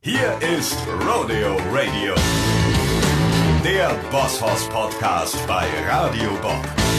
Hier ist Rodeo Radio, der Boss Podcast bei Radio Bob.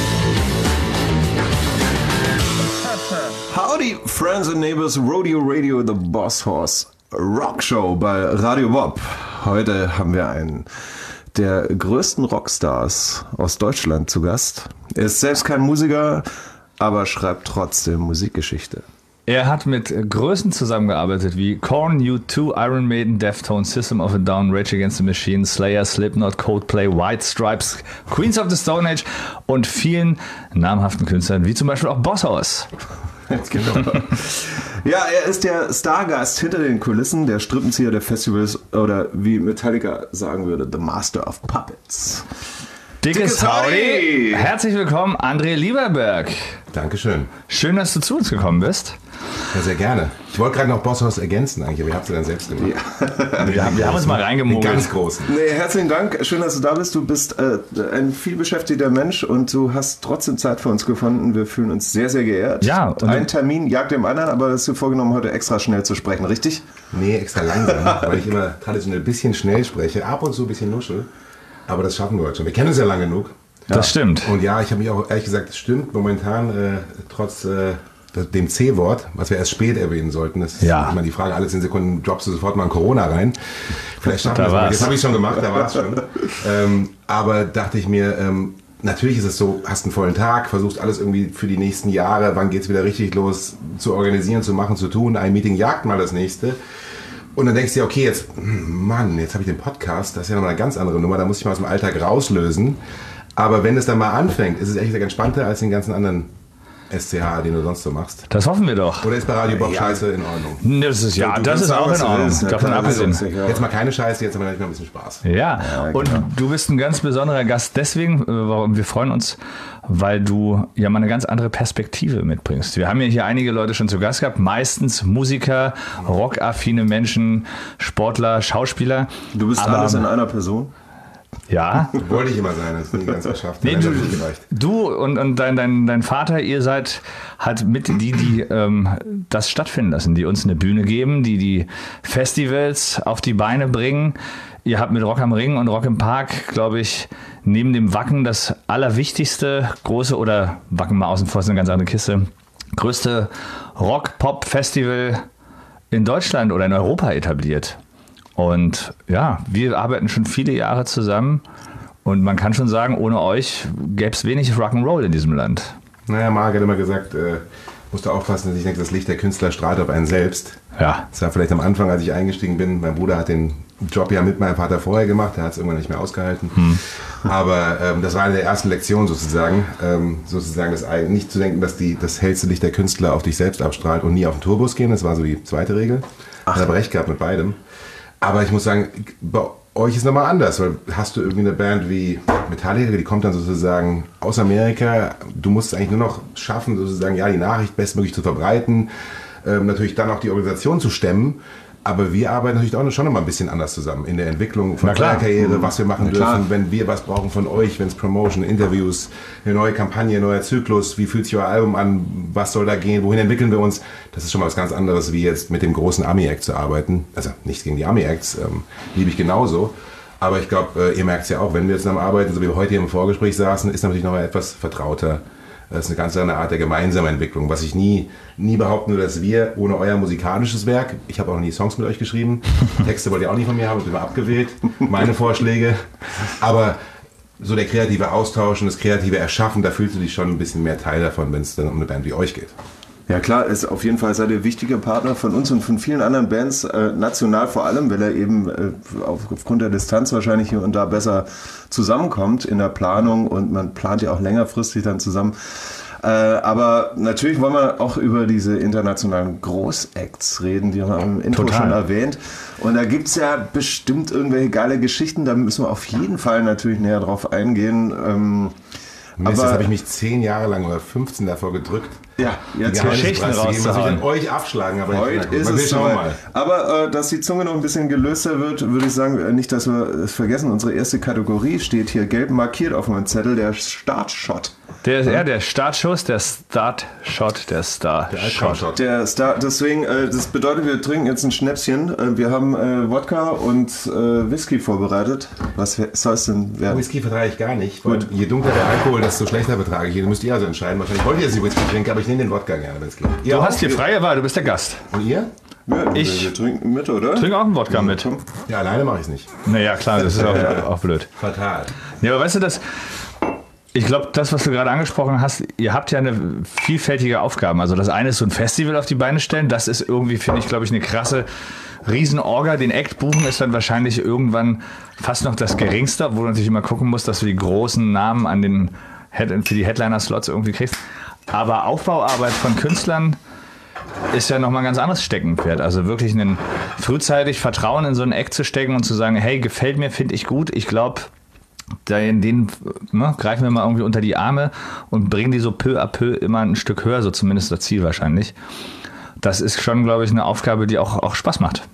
Howdy, friends and neighbors, Rodeo Radio, the Boss Horse Rock Show bei Radio Bob. Heute haben wir einen der größten Rockstars aus Deutschland zu Gast. Er ist selbst kein Musiker, aber schreibt trotzdem Musikgeschichte. Er hat mit Größen zusammengearbeitet wie Korn, U2, Iron Maiden, Deftones, System of a Down, Rage Against the Machine, Slayer, Slipknot, Coldplay, White Stripes, Queens of the Stone Age und vielen namhaften Künstlern, wie zum Beispiel auch Boss Horse. Genau. Ja, er ist der Stargast hinter den Kulissen, der Strippenzieher der Festivals oder wie Metallica sagen würde, The Master of Puppets. Dickes Howdy! Herzlich willkommen, André Lieberberg. Dankeschön. Schön, dass du zu uns gekommen bist. Ja, sehr gerne. Ich wollte gerade noch Boss Horse ergänzen eigentlich, aber ihr habt es dann selbst gemacht. Ja. Wir haben uns mal reingemogelt. Den ganz großen. Nee, herzlichen Dank. Schön, dass du da bist. Du bist ein vielbeschäftigter Mensch und du hast trotzdem Zeit für uns gefunden. Wir fühlen uns sehr, sehr geehrt. Ja. Und ein Termin jagt dem anderen, aber hast du vorgenommen, heute extra schnell zu sprechen, richtig? Nee, extra langsam, weil ich immer traditionell ein bisschen schnell spreche, ab und zu ein bisschen nuschel. Aber das schaffen wir heute schon. Wir kennen uns ja lang genug. Ja. Das stimmt. Und ja, ich habe mich auch ehrlich gesagt, es stimmt momentan, trotz dem C-Wort, was wir erst spät erwähnen sollten. Das ist immer die Frage, alle 10 Sekunden droppst du sofort mal ein Corona rein. Vielleicht schaffen wir das mal. Jetzt habe ich schon gemacht, da war es schon. Aber dachte ich mir, natürlich ist es so, hast einen vollen Tag, versuchst alles irgendwie für die nächsten Jahre, wann geht es wieder richtig los, zu organisieren, zu machen, zu tun. Ein Meeting jagt mal das nächste. Und dann denkst du dir, okay, jetzt habe ich den Podcast, das ist ja nochmal eine ganz andere Nummer, da muss ich mal aus dem Alltag rauslösen. Aber wenn es dann mal anfängt, ist es echt entspannter als den ganzen anderen SCH, den du sonst so machst. Das hoffen wir doch. Oder ist bei Radio Bob Scheiße in Ordnung? Das ist auch in Ordnung. Davon abgesehen. Jetzt mal keine Scheiße, jetzt haben wir mal ein bisschen Spaß. Ja, und du bist ein ganz besonderer Gast deswegen, wir freuen uns, weil du ja mal eine ganz andere Perspektive mitbringst. Wir haben ja hier einige Leute schon zu Gast gehabt, meistens Musiker, rockaffine Menschen, Sportler, Schauspieler. Du bist alles in einer Person? Ja. Wollte ich immer sein, das ist nie ganz geschafft. Nee, du und dein Vater, ihr seid halt mit die das stattfinden lassen, die uns eine Bühne geben, die Festivals auf die Beine bringen. Ihr habt mit Rock am Ring und Rock im Park, glaube ich, neben dem Wacken das allerwichtigste große, oder Wacken mal außen vor, ist eine ganz andere Kiste, größte Rock-Pop-Festival in Deutschland oder in Europa etabliert. Und ja, wir arbeiten schon viele Jahre zusammen und man kann schon sagen, ohne euch gäbe es wenig Rock'n'Roll in diesem Land. Naja, Marc hat immer gesagt, musst du aufpassen, dass ich denke, das Licht der Künstler strahlt auf einen selbst. Ja. Das war vielleicht am Anfang, als ich eingestiegen bin. Mein Bruder hat den Job ja mit meinem Vater vorher gemacht, der hat es irgendwann nicht mehr ausgehalten. Aber das war eine der ersten Lektionen sozusagen. Das nicht zu denken, dass das hellste Licht der Künstler auf dich selbst abstrahlt und nie auf den Tourbus gehen. Das war so die zweite Regel. Ich habe recht gehabt mit beidem. Aber ich muss sagen, bei euch ist es nochmal anders, weil hast du irgendwie eine Band wie Metallica, die kommt dann sozusagen aus Amerika, du musst es eigentlich nur noch schaffen, sozusagen die Nachricht bestmöglich zu verbreiten, natürlich dann auch die Organisation zu stemmen, aber wir arbeiten natürlich auch schon noch mal ein bisschen anders zusammen in der Entwicklung von der Karriere, was wir machen dürfen, wenn wir was brauchen von euch, wenn es Promotion, Interviews, eine neue Kampagne, ein neuer Zyklus, wie fühlt sich euer Album an, was soll da gehen, wohin entwickeln wir uns, das ist schon mal was ganz anderes, wie jetzt mit dem großen Ami-Act zu arbeiten, also nichts gegen die Ami-Acts, liebe ich genauso, aber ich glaube, ihr merkt es ja auch, wenn wir zusammen arbeiten, so wie wir heute hier im Vorgespräch saßen, ist natürlich noch mal etwas vertrauter. Das ist eine ganz andere Art der gemeinsamen Entwicklung, was ich nie behaupten würde, dass wir ohne euer musikalisches Werk, ich habe auch noch nie Songs mit euch geschrieben, Texte wollt ihr auch nicht von mir haben, ich bin immer abgewählt, meine Vorschläge, aber so der kreative Austausch und das kreative Erschaffen, da fühlst du dich schon ein bisschen mehr Teil davon, wenn es dann um eine Band wie euch geht. Ja klar, ist auf jeden Fall seid ihr wichtige Partner von uns und von vielen anderen Bands, national vor allem, weil er eben aufgrund der Distanz wahrscheinlich hier und da besser zusammenkommt in der Planung und man plant ja auch längerfristig dann zusammen. Aber natürlich wollen wir auch über diese internationalen Großacts reden, die haben wir im Intro schon erwähnt. Und da gibt es ja bestimmt irgendwelche geile Geschichten, da müssen wir auf jeden Fall natürlich näher drauf eingehen. Mist, das habe ich mich 10 Jahre lang oder 15 davor gedrückt. Ja, jetzt Geschichten rauszuhauen. Was ich euch abschlagen, aber heute ist es so. Aber dass die Zunge noch ein bisschen gelöster wird, würde ich sagen, nicht, dass wir es vergessen. Unsere erste Kategorie steht hier gelb markiert auf meinem Zettel, der Startshot. Der Startschuss, der Startshot, der Starshot. Der Star, deswegen, das bedeutet, wir trinken jetzt ein Schnäpschen. Wir haben Wodka und Whisky vorbereitet. Was soll es denn werden? Whisky vertrage ich gar nicht. Gut. Je dunkler der Alkohol, desto schlechter betrage ich ihn. Müsst ihr also entscheiden. Wahrscheinlich wollt ihr jetzt die Whisky trinken, aber ich nehme den Wodka gerne, wenn es geht. Du hast hier freie Wahl, du bist der Gast. Und ihr? Ja, wir trinken mit, oder? Trink auch einen Wodka mit. Ja, alleine mache ich es nicht. Naja, klar, das ist auch blöd. Fatal. Ja, aber weißt du, ich glaube, das, was du gerade angesprochen hast, ihr habt ja eine vielfältige Aufgaben. Also das eine ist so ein Festival auf die Beine stellen. Das ist irgendwie, finde ich, glaube ich, eine krasse Riesenorga. Den Act buchen ist dann wahrscheinlich irgendwann fast noch das Geringste, wo du natürlich immer gucken musst, dass du die großen Namen für die Headliner-Slots irgendwie kriegst. Aber Aufbauarbeit von Künstlern ist ja nochmal ein ganz anderes Steckenpferd. Also wirklich frühzeitig Vertrauen in so einen Act zu stecken und zu sagen, hey, gefällt mir, finde ich gut. Ich glaube, den greifen wir mal irgendwie unter die Arme und bringen die so peu à peu immer ein Stück höher, so zumindest das Ziel wahrscheinlich. Das ist schon, glaube ich, eine Aufgabe, die auch Spaß macht.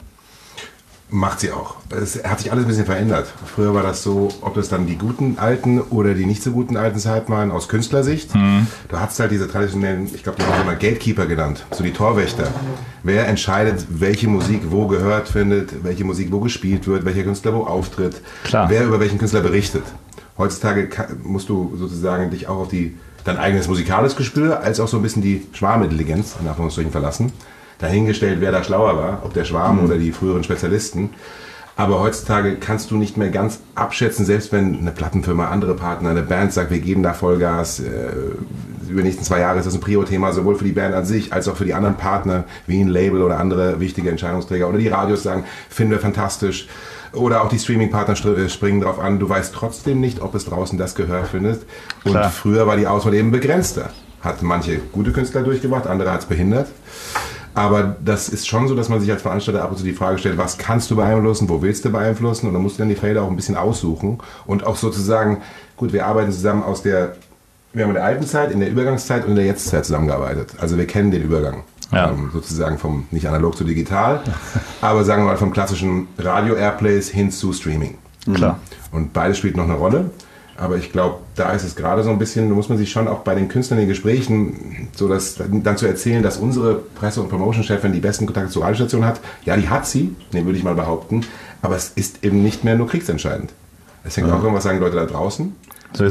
Macht sie auch. Es hat sich alles ein bisschen verändert. Früher war das so, ob das dann die guten alten oder die nicht so guten alten Zeiten waren, aus Künstlersicht. Du hattest halt diese traditionellen, ich glaube, die haben sie immer Gatekeeper genannt, so die Torwächter. Wer entscheidet, welche Musik wo gehört findet, welche Musik wo gespielt wird, welcher Künstler wo auftritt, Klar. Wer über welchen Künstler berichtet. Heutzutage musst du sozusagen dich auch auf dein eigenes musikalisches Gespür, als auch so ein bisschen die Schwarmintelligenz, in Anführungsstrichen, verlassen. Dahingestellt, wer da schlauer war, ob der Schwarm oder die früheren Spezialisten. Aber heutzutage kannst du nicht mehr ganz abschätzen, selbst wenn eine Plattenfirma, andere Partner, eine Band sagt, wir geben da Vollgas, über die nächsten 2 Jahre ist das ein Prio-Thema, sowohl für die Band an sich, als auch für die anderen Partner, wie ein Label oder andere wichtige Entscheidungsträger. Oder die Radios sagen, finden wir fantastisch. Oder auch die Streaming-Partner springen drauf an. Du weißt trotzdem nicht, ob es draußen das Gehör findet. Und Klar. Früher war die Auswahl eben begrenzter. Hat manche gute Künstler durchgebracht, andere hat es behindert. Aber das ist schon so, dass man sich als Veranstalter ab und zu die Frage stellt, was kannst du beeinflussen, wo willst du beeinflussen? Und dann musst du dann die Felder auch ein bisschen aussuchen. Und auch sozusagen, gut, wir arbeiten zusammen wir haben in der alten Zeit, in der Übergangszeit und in der Jetztzeit zusammengearbeitet. Also wir kennen den Übergang. Ja. Sozusagen vom nicht analog zu digital, aber sagen wir mal vom klassischen Radio-Airplays hin zu Streaming. Klar. Und beides spielt noch eine Rolle. Aber ich glaube, da ist es gerade so ein bisschen, da muss man sich schon auch bei den Künstlern in den Gesprächen, so dann zu erzählen, dass unsere Presse- und Promotion-Chefin die besten Kontakte zur Radiostation hat. Ja, die hat sie, den würde ich mal behaupten. Aber es ist eben nicht mehr nur kriegsentscheidend. Es hängt auch irgendwas, sagen Leute da draußen. So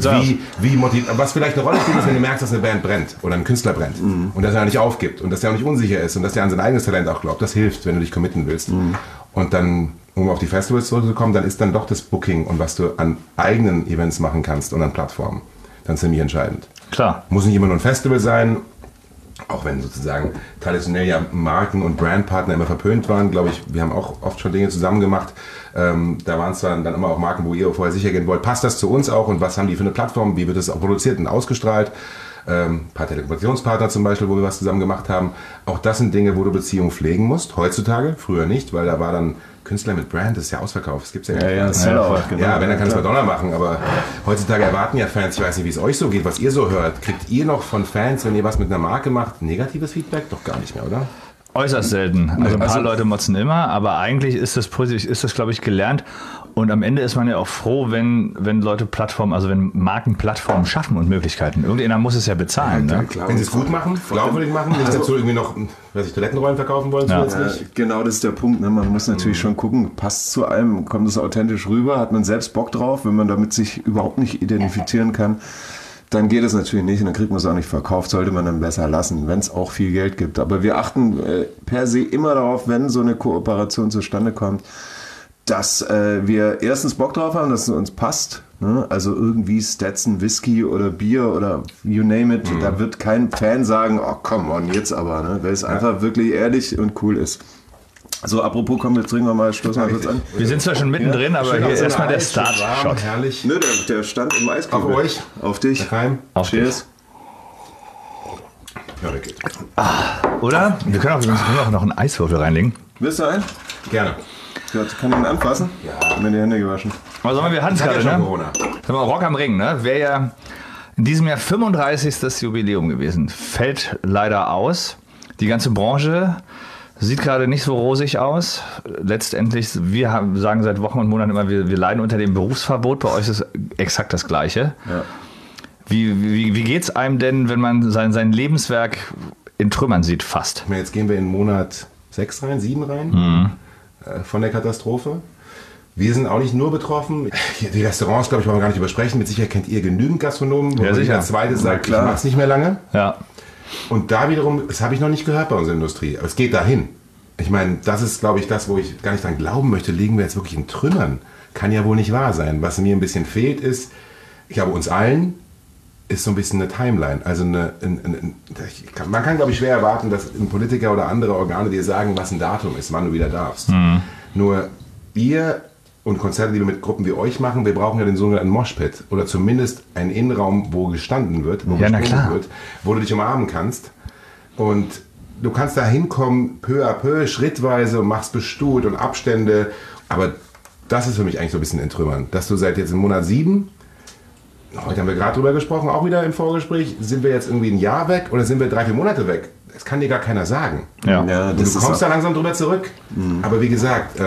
Was vielleicht eine Rolle spielt, ist, wenn du merkst, dass eine Band brennt oder ein Künstler brennt und dass er nicht aufgibt und dass er auch nicht unsicher ist und dass er an sein eigenes Talent auch glaubt. Das hilft, wenn du dich committen willst. Und dann, um auf die Festivals zurückzukommen, dann ist dann doch das Booking und was du an eigenen Events machen kannst und an Plattformen dann ziemlich entscheidend. Klar. Muss nicht immer nur ein Festival sein, auch wenn sozusagen traditionell ja Marken- und Brandpartner immer verpönt waren, glaube ich, wir haben auch oft schon Dinge zusammen gemacht. Da waren es dann immer auch Marken, wo ihr vorher sicher gehen wollt, passt das zu uns auch und was haben die für eine Plattform, wie wird das auch produziert und ausgestrahlt. Ein paar Telekommunikationspartner zum Beispiel, wo wir was zusammen gemacht haben. Auch das sind Dinge, wo du Beziehungen pflegen musst, heutzutage, früher nicht, weil da war dann Künstler mit Brand, das ist ja ausverkauft, das gibt's ja nicht. Ja, wenn, dann kann es Madonna machen, aber heutzutage erwarten ja Fans, ich weiß nicht, wie es euch so geht, was ihr so hört. Kriegt ihr noch von Fans, wenn ihr was mit einer Marke macht, negatives Feedback? Doch gar nicht mehr, oder? Äußerst selten. Also ein paar Leute motzen immer, aber eigentlich ist das, glaube ich, gelernt. Und am Ende ist man ja auch froh, wenn Leute Plattformen, also wenn Marken Plattformen schaffen und Möglichkeiten. Irgendjemand muss es ja bezahlen. Ja, ne? klar. Wenn sie es gut machen, glaubwürdig machen, nicht dazu irgendwie noch, Toilettenrollen verkaufen wollen zusätzlich. Ja, genau, das ist der Punkt. Ne? Man muss natürlich schon gucken, passt zu einem, kommt es authentisch rüber, hat man selbst Bock drauf, wenn man damit sich überhaupt nicht identifizieren kann. Dann geht es natürlich nicht und dann kriegt man es auch nicht verkauft, sollte man dann besser lassen, wenn es auch viel Geld gibt. Aber wir achten per se immer darauf, wenn so eine Kooperation zustande kommt, dass wir erstens Bock drauf haben, dass es uns passt. Ne? Also irgendwie Stetson, Whisky oder Bier oder you name it. Da wird kein Fan sagen, oh come on, jetzt aber. Ne? Weil es einfach wirklich ehrlich und cool ist. So, apropos, komm, jetzt trinken wir mal, stoßen wir kurz an. Wir sind zwar schon mittendrin, aber hier erstmal der Start-Shot. Herrlich. Nö, der stand im Eiskübel. Auf euch. Auf dich. Rein. Auf Cheers. Ja, der geht. Oder? Wir können auch noch einen Eiswürfel reinlegen. Willst du einen? Gerne. Ja, kann ich ihn anfassen? Ja. Mir die Hände gewaschen. Also wir hatten es Hat ja gerade, schon ne? Corona. Sag mal, Rock am Ring, ne? Wäre ja in diesem Jahr 35. Jubiläum gewesen. Fällt leider aus. Die ganze Branche sieht gerade nicht so rosig aus. Letztendlich, sagen seit Wochen und Monaten immer, wir leiden unter dem Berufsverbot. Bei euch ist exakt das Gleiche. Ja. Wie geht's einem denn, wenn man sein Lebenswerk in Trümmern sieht, fast? Jetzt gehen wir in Monat 6 rein, 7 rein von der Katastrophe. Wir sind auch nicht nur betroffen. Die Restaurants, glaube ich, wollen wir gar nicht übersprechen. Mit Sicherheit kennt ihr genügend Gastronomen, wo der zweite sagt, ich mach's nicht mehr lange. Ja. Und da wiederum, das habe ich noch nicht gehört bei unserer Industrie, aber es geht dahin. Ich meine, das ist, glaube ich, das, wo ich gar nicht dran glauben möchte, liegen wir jetzt wirklich in Trümmern. Kann ja wohl nicht wahr sein. Was mir ein bisschen fehlt ist, ich glaube uns allen, ist so ein bisschen eine Timeline. Also man kann, glaube ich, schwer erwarten, dass ein Politiker oder andere Organe dir sagen, was ein Datum ist, wann du wieder darfst. Nur ihr und Konzerte, die wir mit Gruppen wie euch machen, wir brauchen ja den sogenannten Moshpit oder zumindest einen Innenraum, wo gestanden wird, wo gesprungen wird, wo du dich umarmen kannst. Und du kannst da hinkommen, peu à peu, schrittweise, und machst bestuhlt und Abstände. Aber das ist für mich eigentlich so ein bisschen entrümmern. Dass du seit jetzt im Monat 7, heute haben wir gerade drüber gesprochen, auch wieder im Vorgespräch, sind wir jetzt irgendwie ein Jahr weg oder sind wir 3-4 Monate weg? Das kann dir gar keiner sagen. Ja. Und du kommst da langsam drüber zurück. Aber wie gesagt,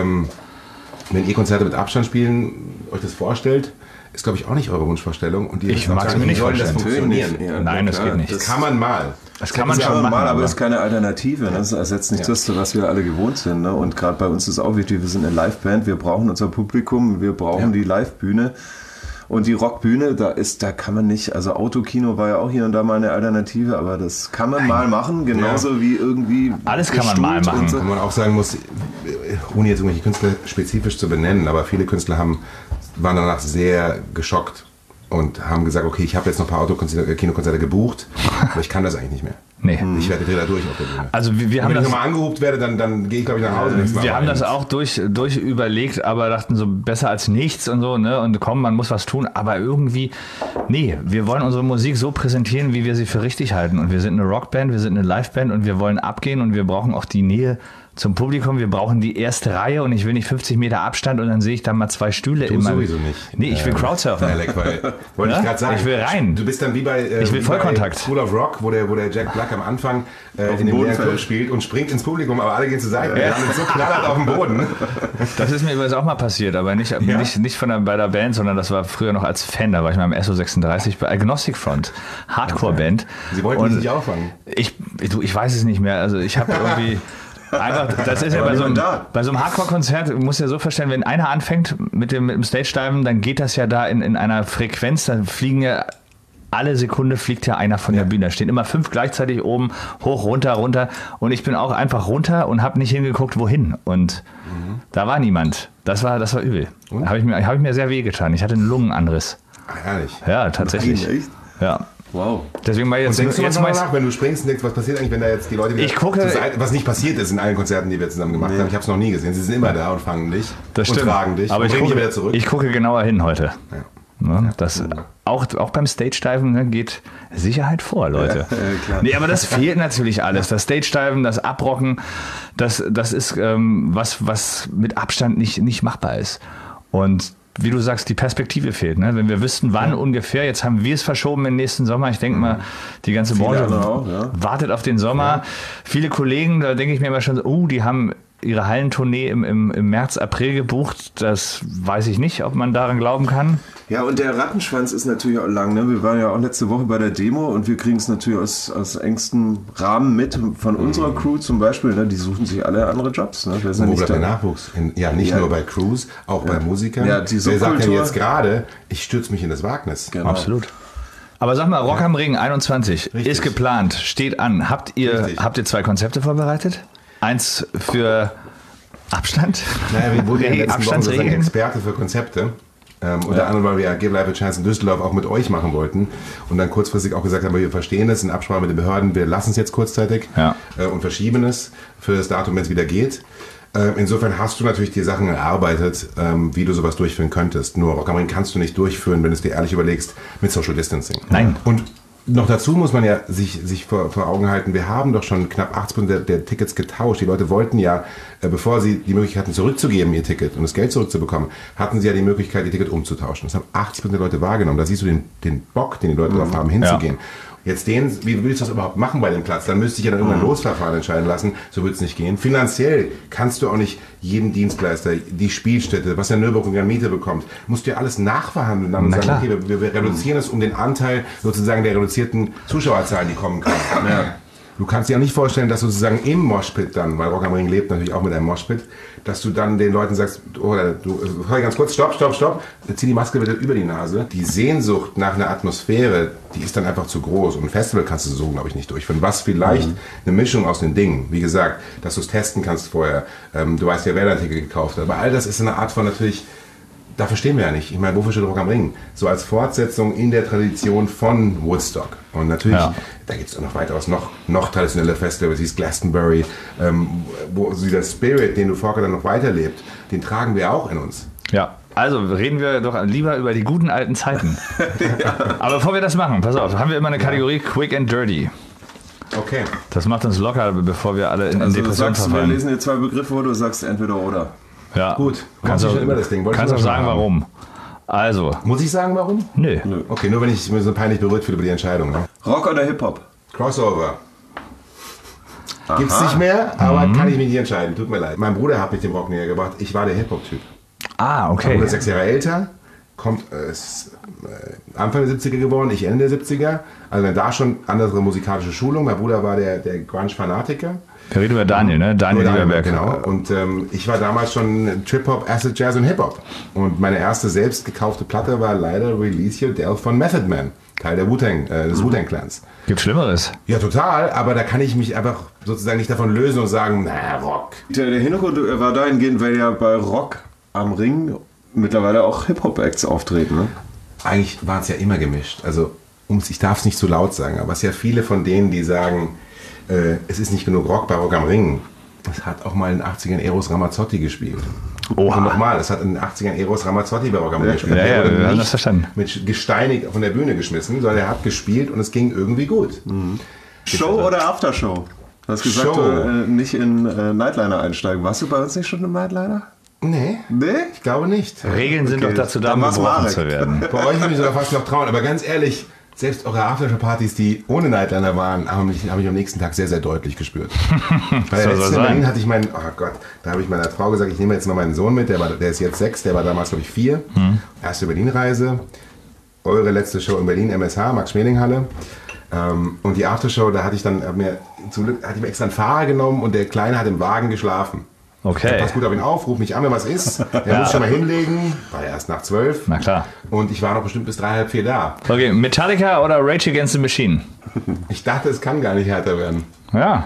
wenn ihr Konzerte mit Abstand spielen, euch das vorstellt, ist, glaube ich, auch nicht eure Wunschvorstellung. Und ich mag es mir nicht vorstellen. Das funktionieren. Ja, nein, das geht nicht. Das kann man mal. Das kann man schon machen, aber es ist keine Alternative. Ne? Das ersetzt nicht das, was wir alle gewohnt sind. Ne? Und gerade bei uns ist auch wichtig, wir sind eine Liveband, wir brauchen unser Publikum, wir brauchen die Livebühne. Und die Rockbühne, da kann man nicht, also Autokino war ja auch hier und da mal eine Alternative, aber das kann man mal machen, genauso wie irgendwie... Alles kann man mal machen. So. Wo man auch sagen muss, ohne jetzt irgendwelche Künstler spezifisch zu benennen, aber viele Künstler waren danach sehr geschockt und haben gesagt, okay, ich habe jetzt noch ein paar Kinokonzerte gebucht, aber ich kann das eigentlich nicht mehr. Nee. Ich werde da durch auf der Bühne. Also wir haben wenn ich das, nochmal angehobt werde, dann gehe ich, glaube ich, nach Hause. Wir haben das auch durch überlegt, aber dachten so, besser als nichts und so, ne? Und komm, man muss was tun. Aber irgendwie, nee, wir wollen unsere Musik so präsentieren, wie wir sie für richtig halten. Und wir sind eine Rockband, wir sind eine Liveband und wir wollen abgehen und wir brauchen auch die Nähe zum Publikum. Wir brauchen die erste Reihe und ich will nicht 50 Meter Abstand und dann sehe ich da mal 2 Stühle. Du sowieso nicht. Nee, ich will Crowdsurfen. Wollte ich gerade sagen. Ich will rein. Du bist dann wie bei ich will Vollkontakt. School of Rock, wo der Jack Black am Anfang in dem leeren Club spielt und springt ins Publikum, aber alle gehen zur Seite. Wir haben so knallhart auf dem Boden. Das ist mir übrigens auch mal passiert, aber nicht bei der Band, sondern das war früher noch als Fan. Da war ich mal im SO36 bei Agnostic Front, Hardcore-Band. Sie wollten mich nicht auffangen. Ich weiß es nicht mehr. Also ich habe irgendwie... Einfach, das ist ja bei so einem Hardcore-Konzert, du musst dir so vorstellen, wenn einer anfängt mit dem Stage-Diven, dann geht das ja da in einer Frequenz, dann fliegen ja alle Sekunde fliegt ja einer von der Bühne. Da stehen immer 5 gleichzeitig oben, hoch, runter, runter. Und ich bin auch einfach runter und habe nicht hingeguckt, wohin. Und da war niemand. Das war übel. Da habe ich mir sehr wehgetan. Ich hatte einen Lungenanriss. Ach, ehrlich? Ja, tatsächlich. Echt? Ja. Wow. Deswegen mal jetzt, und denkst du jetzt mal nach, wenn du springst und denkst, was passiert eigentlich, wenn da jetzt die Leute wieder zur Seite, was nicht passiert ist in allen Konzerten, die wir zusammen gemacht haben. Ich habe es noch nie gesehen. Sie sind immer da und fangen dich und tragen dich aber und bringen dich wieder zurück. Ich gucke genauer hin heute. Ja. Ne, das, auch beim Stage-Diven, ne, geht Sicherheit vor, Leute. Klar. Nee, aber das fehlt natürlich alles. Das Stage-Diven, das Abrocken, das ist was mit Abstand nicht machbar ist. Und wie du sagst, die Perspektive fehlt. Ne? Wenn wir wüssten, wann ungefähr, jetzt haben wir es verschoben im nächsten Sommer. Ich denke mal, die ganze Branche wartet auf den Sommer. Ja. Viele Kollegen, da denke ich mir immer schon, die haben ihre Hallentournee im März, April gebucht. Das weiß ich nicht, ob man daran glauben kann. Ja, und der Rattenschwanz ist natürlich auch lang. Ne? Wir waren ja auch letzte Woche bei der Demo und wir kriegen es natürlich aus engstem Rahmen mit von unserer Crew zum Beispiel. Ne? Die suchen sich alle andere Jobs. Ne? Wo bleibt der Nachwuchs? Nicht nur bei Crews, auch bei Musikern. Ja, wer sagt denn jetzt gerade, ich stürze mich in das Wagnis? Genau. Absolut. Aber sag mal, Rock am Ring 21 ist geplant, steht an. Habt ihr 2 Konzepte vorbereitet? Eins für Abstand? Naja, wir wurden ja in den letzten Wochen sozusagen Experte für Konzepte. Unter anderem, weil wir Give Life a Chance in Düsseldorf auch mit euch machen wollten. Und dann kurzfristig auch gesagt haben, wir verstehen es in Absprache mit den Behörden, wir lassen es jetzt kurzzeitig und verschieben es für das Datum, wenn es wieder geht. Insofern hast du natürlich die Sachen erarbeitet, wie du sowas durchführen könntest. Nur Rock am Ring kannst du nicht durchführen, wenn du es dir ehrlich überlegst, mit Social Distancing. Nein. Und noch dazu muss man ja sich vor Augen halten, wir haben doch schon knapp 80% der Tickets getauscht. Die Leute wollten ja, bevor sie die Möglichkeit hatten, zurückzugeben, ihr Ticket und das Geld zurückzubekommen, hatten sie ja die Möglichkeit, ihr Ticket umzutauschen. Das haben 80% der Leute wahrgenommen. Da siehst du den Bock, den die Leute drauf haben, hinzugehen. Jetzt wie willst du das überhaupt machen bei dem Platz? Dann müsste ich ja dann irgendwann Losverfahren entscheiden lassen. So wird es nicht gehen. Finanziell kannst du auch nicht jeden Dienstleister, die Spielstätte, was der Nürburgring an Miete bekommt, musst du ja alles nachverhandeln. Dann sagen, okay, wir reduzieren es um den Anteil sozusagen der reduzierten Zuschauerzahlen, die kommen kann. Ja. Du kannst dir auch nicht vorstellen, dass sozusagen im Moshpit dann, weil Rock am Ring lebt natürlich auch mit einem Moshpit, dass du dann den Leuten sagst, ganz kurz, stopp, zieh die Maske bitte über die Nase. Die Sehnsucht nach einer Atmosphäre, die ist dann einfach zu groß. Und ein Festival kannst du so, glaube ich, nicht durchführen. Was vielleicht eine Mischung aus den Dingen, wie gesagt, dass du es testen kannst vorher. Du weißt ja, wer dein Ticket gekauft hat. Aber all das ist eine Art von natürlich, dafür stehen wir ja nicht. Ich meine, wofür steht Rock am Ring? So als Fortsetzung in der Tradition von Woodstock. Und natürlich, da gibt es auch noch weitaus noch traditionelle Festivals, wie Glastonbury, wo so dieser Spirit, den du vorher dann noch weiterlebt, den tragen wir auch in uns. Ja, also reden wir doch lieber über die guten alten Zeiten. Aber bevor wir das machen, pass auf, haben wir immer eine Kategorie Quick and Dirty. Okay. Das macht uns locker, bevor wir alle in Depression verfallen. Wir lesen hier 2 Begriffe, wo du sagst entweder oder. Ja, gut. Kannst auch sagen, warum. Also. Muss ich sagen, warum? Nö. Okay, nur wenn ich mir so peinlich berührt fühle über die Entscheidung. Ne? Rock oder Hip-Hop? Crossover. Gibt's nicht mehr, aber kann ich mich nicht entscheiden. Tut mir leid. Mein Bruder hat mich dem Rock näher gebracht. Ich war der Hip-Hop-Typ. Ah, okay. Mein Bruder ist 6 Jahre älter, ist Anfang der 70er geworden, ich Ende der 70er. Also da schon andere musikalische Schulung. Mein Bruder war der Grunge-Fanatiker. Wir reden über Daniel, ne? Daniel Lieberberg. Genau. Und ich war damals schon Trip-Hop, Acid Jazz und Hip-Hop. Und meine erste selbst gekaufte Platte war leider Release Your Del von Method Man, Teil der des Wu-Tang-Clans. Gibt Schlimmeres? Ja, total. Aber da kann ich mich einfach sozusagen nicht davon lösen und sagen, naja, Rock. Der Hintergrund war dahingehend, weil ja bei Rock am Ring mittlerweile auch Hip-Hop-Acts auftreten, ne? Eigentlich war es ja immer gemischt. Also, ich darf es nicht zu laut sagen, aber es sind ja viele von denen, die sagen, es ist nicht genug Rock bei Rock am Ring. Es hat auch mal in den 80ern Eros Ramazzotti gespielt. Oha. Und nochmal, es hat in den 80ern Eros Ramazzotti bei Rock am Ring gespielt. Ja, wir haben das verstanden. Mit gesteinigt von der Bühne geschmissen, sondern er hat gespielt und es ging irgendwie gut. Show oder Aftershow? Du hast gesagt, nicht in Nightliner einsteigen. Warst du bei uns nicht schon im Nightliner? Nee, ich glaube nicht. Regeln sind doch dazu da, um gebrochen zu werden. Bei euch habe ich sogar fast noch trauen, aber ganz ehrlich, selbst eure Aftershow-Partys, die ohne Nightliner waren, habe ich am nächsten Tag sehr, sehr deutlich gespürt. Bei der letzten in Berlin hatte ich da habe ich meiner Frau gesagt, ich nehme jetzt mal meinen Sohn mit, der ist jetzt 6, der war damals, glaube ich, 4. Erste Berlin-Reise, eure letzte Show in Berlin, MSH, Max-Schmeling-Halle. Und die Aftershow, da hatte ich mir extra einen Fahrer genommen und der Kleine hat im Wagen geschlafen. Okay. Pass gut auf ihn auf, ruf mich an, wenn was ist. Er muss schon mal hinlegen. War erst nach 12. Na klar. Und ich war noch bestimmt bis 3, halb 4 da. Okay, Metallica oder Rage Against the Machine? Ich dachte, es kann gar nicht härter werden. Ja.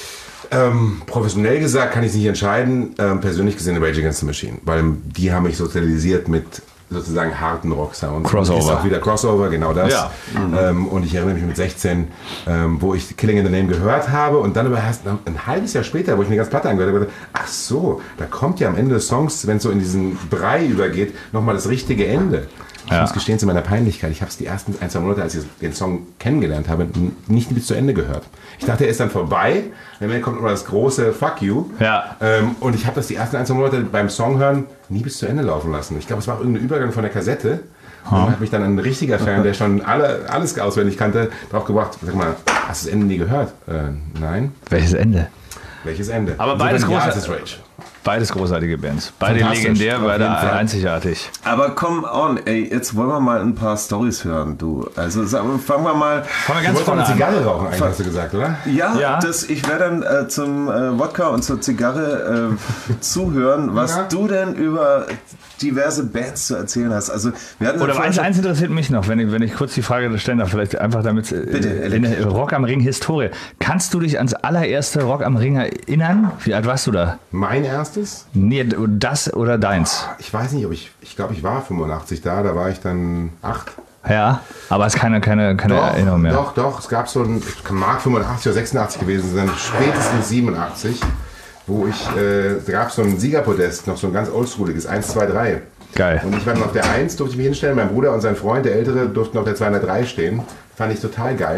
Professionell gesagt kann ich es nicht entscheiden. Persönlich gesehen Rage Against the Machine. Weil die haben mich sozialisiert mit sozusagen harten Rock-Sounds. Crossover. Ist auch wieder Crossover, genau das. Ja. Und ich erinnere mich mit 16, wo ich Killing in the Name gehört habe und dann aber erst ein halbes Jahr später, wo ich mir ganz Platte angehört habe, ach so, da kommt ja am Ende des Songs, wenn es so in diesen Brei übergeht, nochmal das richtige Ende. Ich muss gestehen, zu meiner Peinlichkeit, ich habe es die ersten 1-2 Monate, als ich den Song kennengelernt habe, nicht bis zu Ende gehört. Ich dachte, er ist dann vorbei, dann kommt immer das große Fuck you. Ja. Und ich habe das die ersten 1-2 Monate beim Song hören nie bis zu Ende laufen lassen. Ich glaube, es war auch irgendein Übergang von der Kassette. Und hat mich dann ein richtiger Fan, der schon alles auswendig kannte, drauf gebracht. Sag mal, hast du das Ende nie gehört? Nein. Welches Ende? Welches Ende? Aber beides Rage. Beides großartige Bands. Beide legendär, beide einzigartig. Aber come on, ey, jetzt wollen wir mal ein paar Storys hören, du. Also fangen wir mal... Fangen wir ganz vorne an. Zigarre rauchen eigentlich, hast du gesagt, oder? Ja. Ich werde dann zum Wodka und zur Zigarre zuhören, was du denn über diverse Bands zu erzählen hast. Also, wir hatten oder eins interessiert mich noch, wenn ich kurz die Frage stellen darf, vielleicht einfach damit in der Rock am Ring Historie. Kannst du dich ans allererste Rock am Ring erinnern? Wie alt warst du da? Mein erstes? Nee, das oder deins? Ich weiß nicht, ich glaube, ich war 85 da war ich dann 8. Ja, aber es ist keine Erinnerung mehr. Doch, es gab so ein, mag 85 oder 86 gewesen sein, spätestens 87. Wo da gab es so ein Siegerpodest, noch so ein ganz oldschooliges, 1, 2, 3. Geil. Und ich war dann auf der 1, durfte ich mich hinstellen, mein Bruder und sein Freund, der Ältere, durften auf der 2 und der 3 stehen. Fand ich total geil.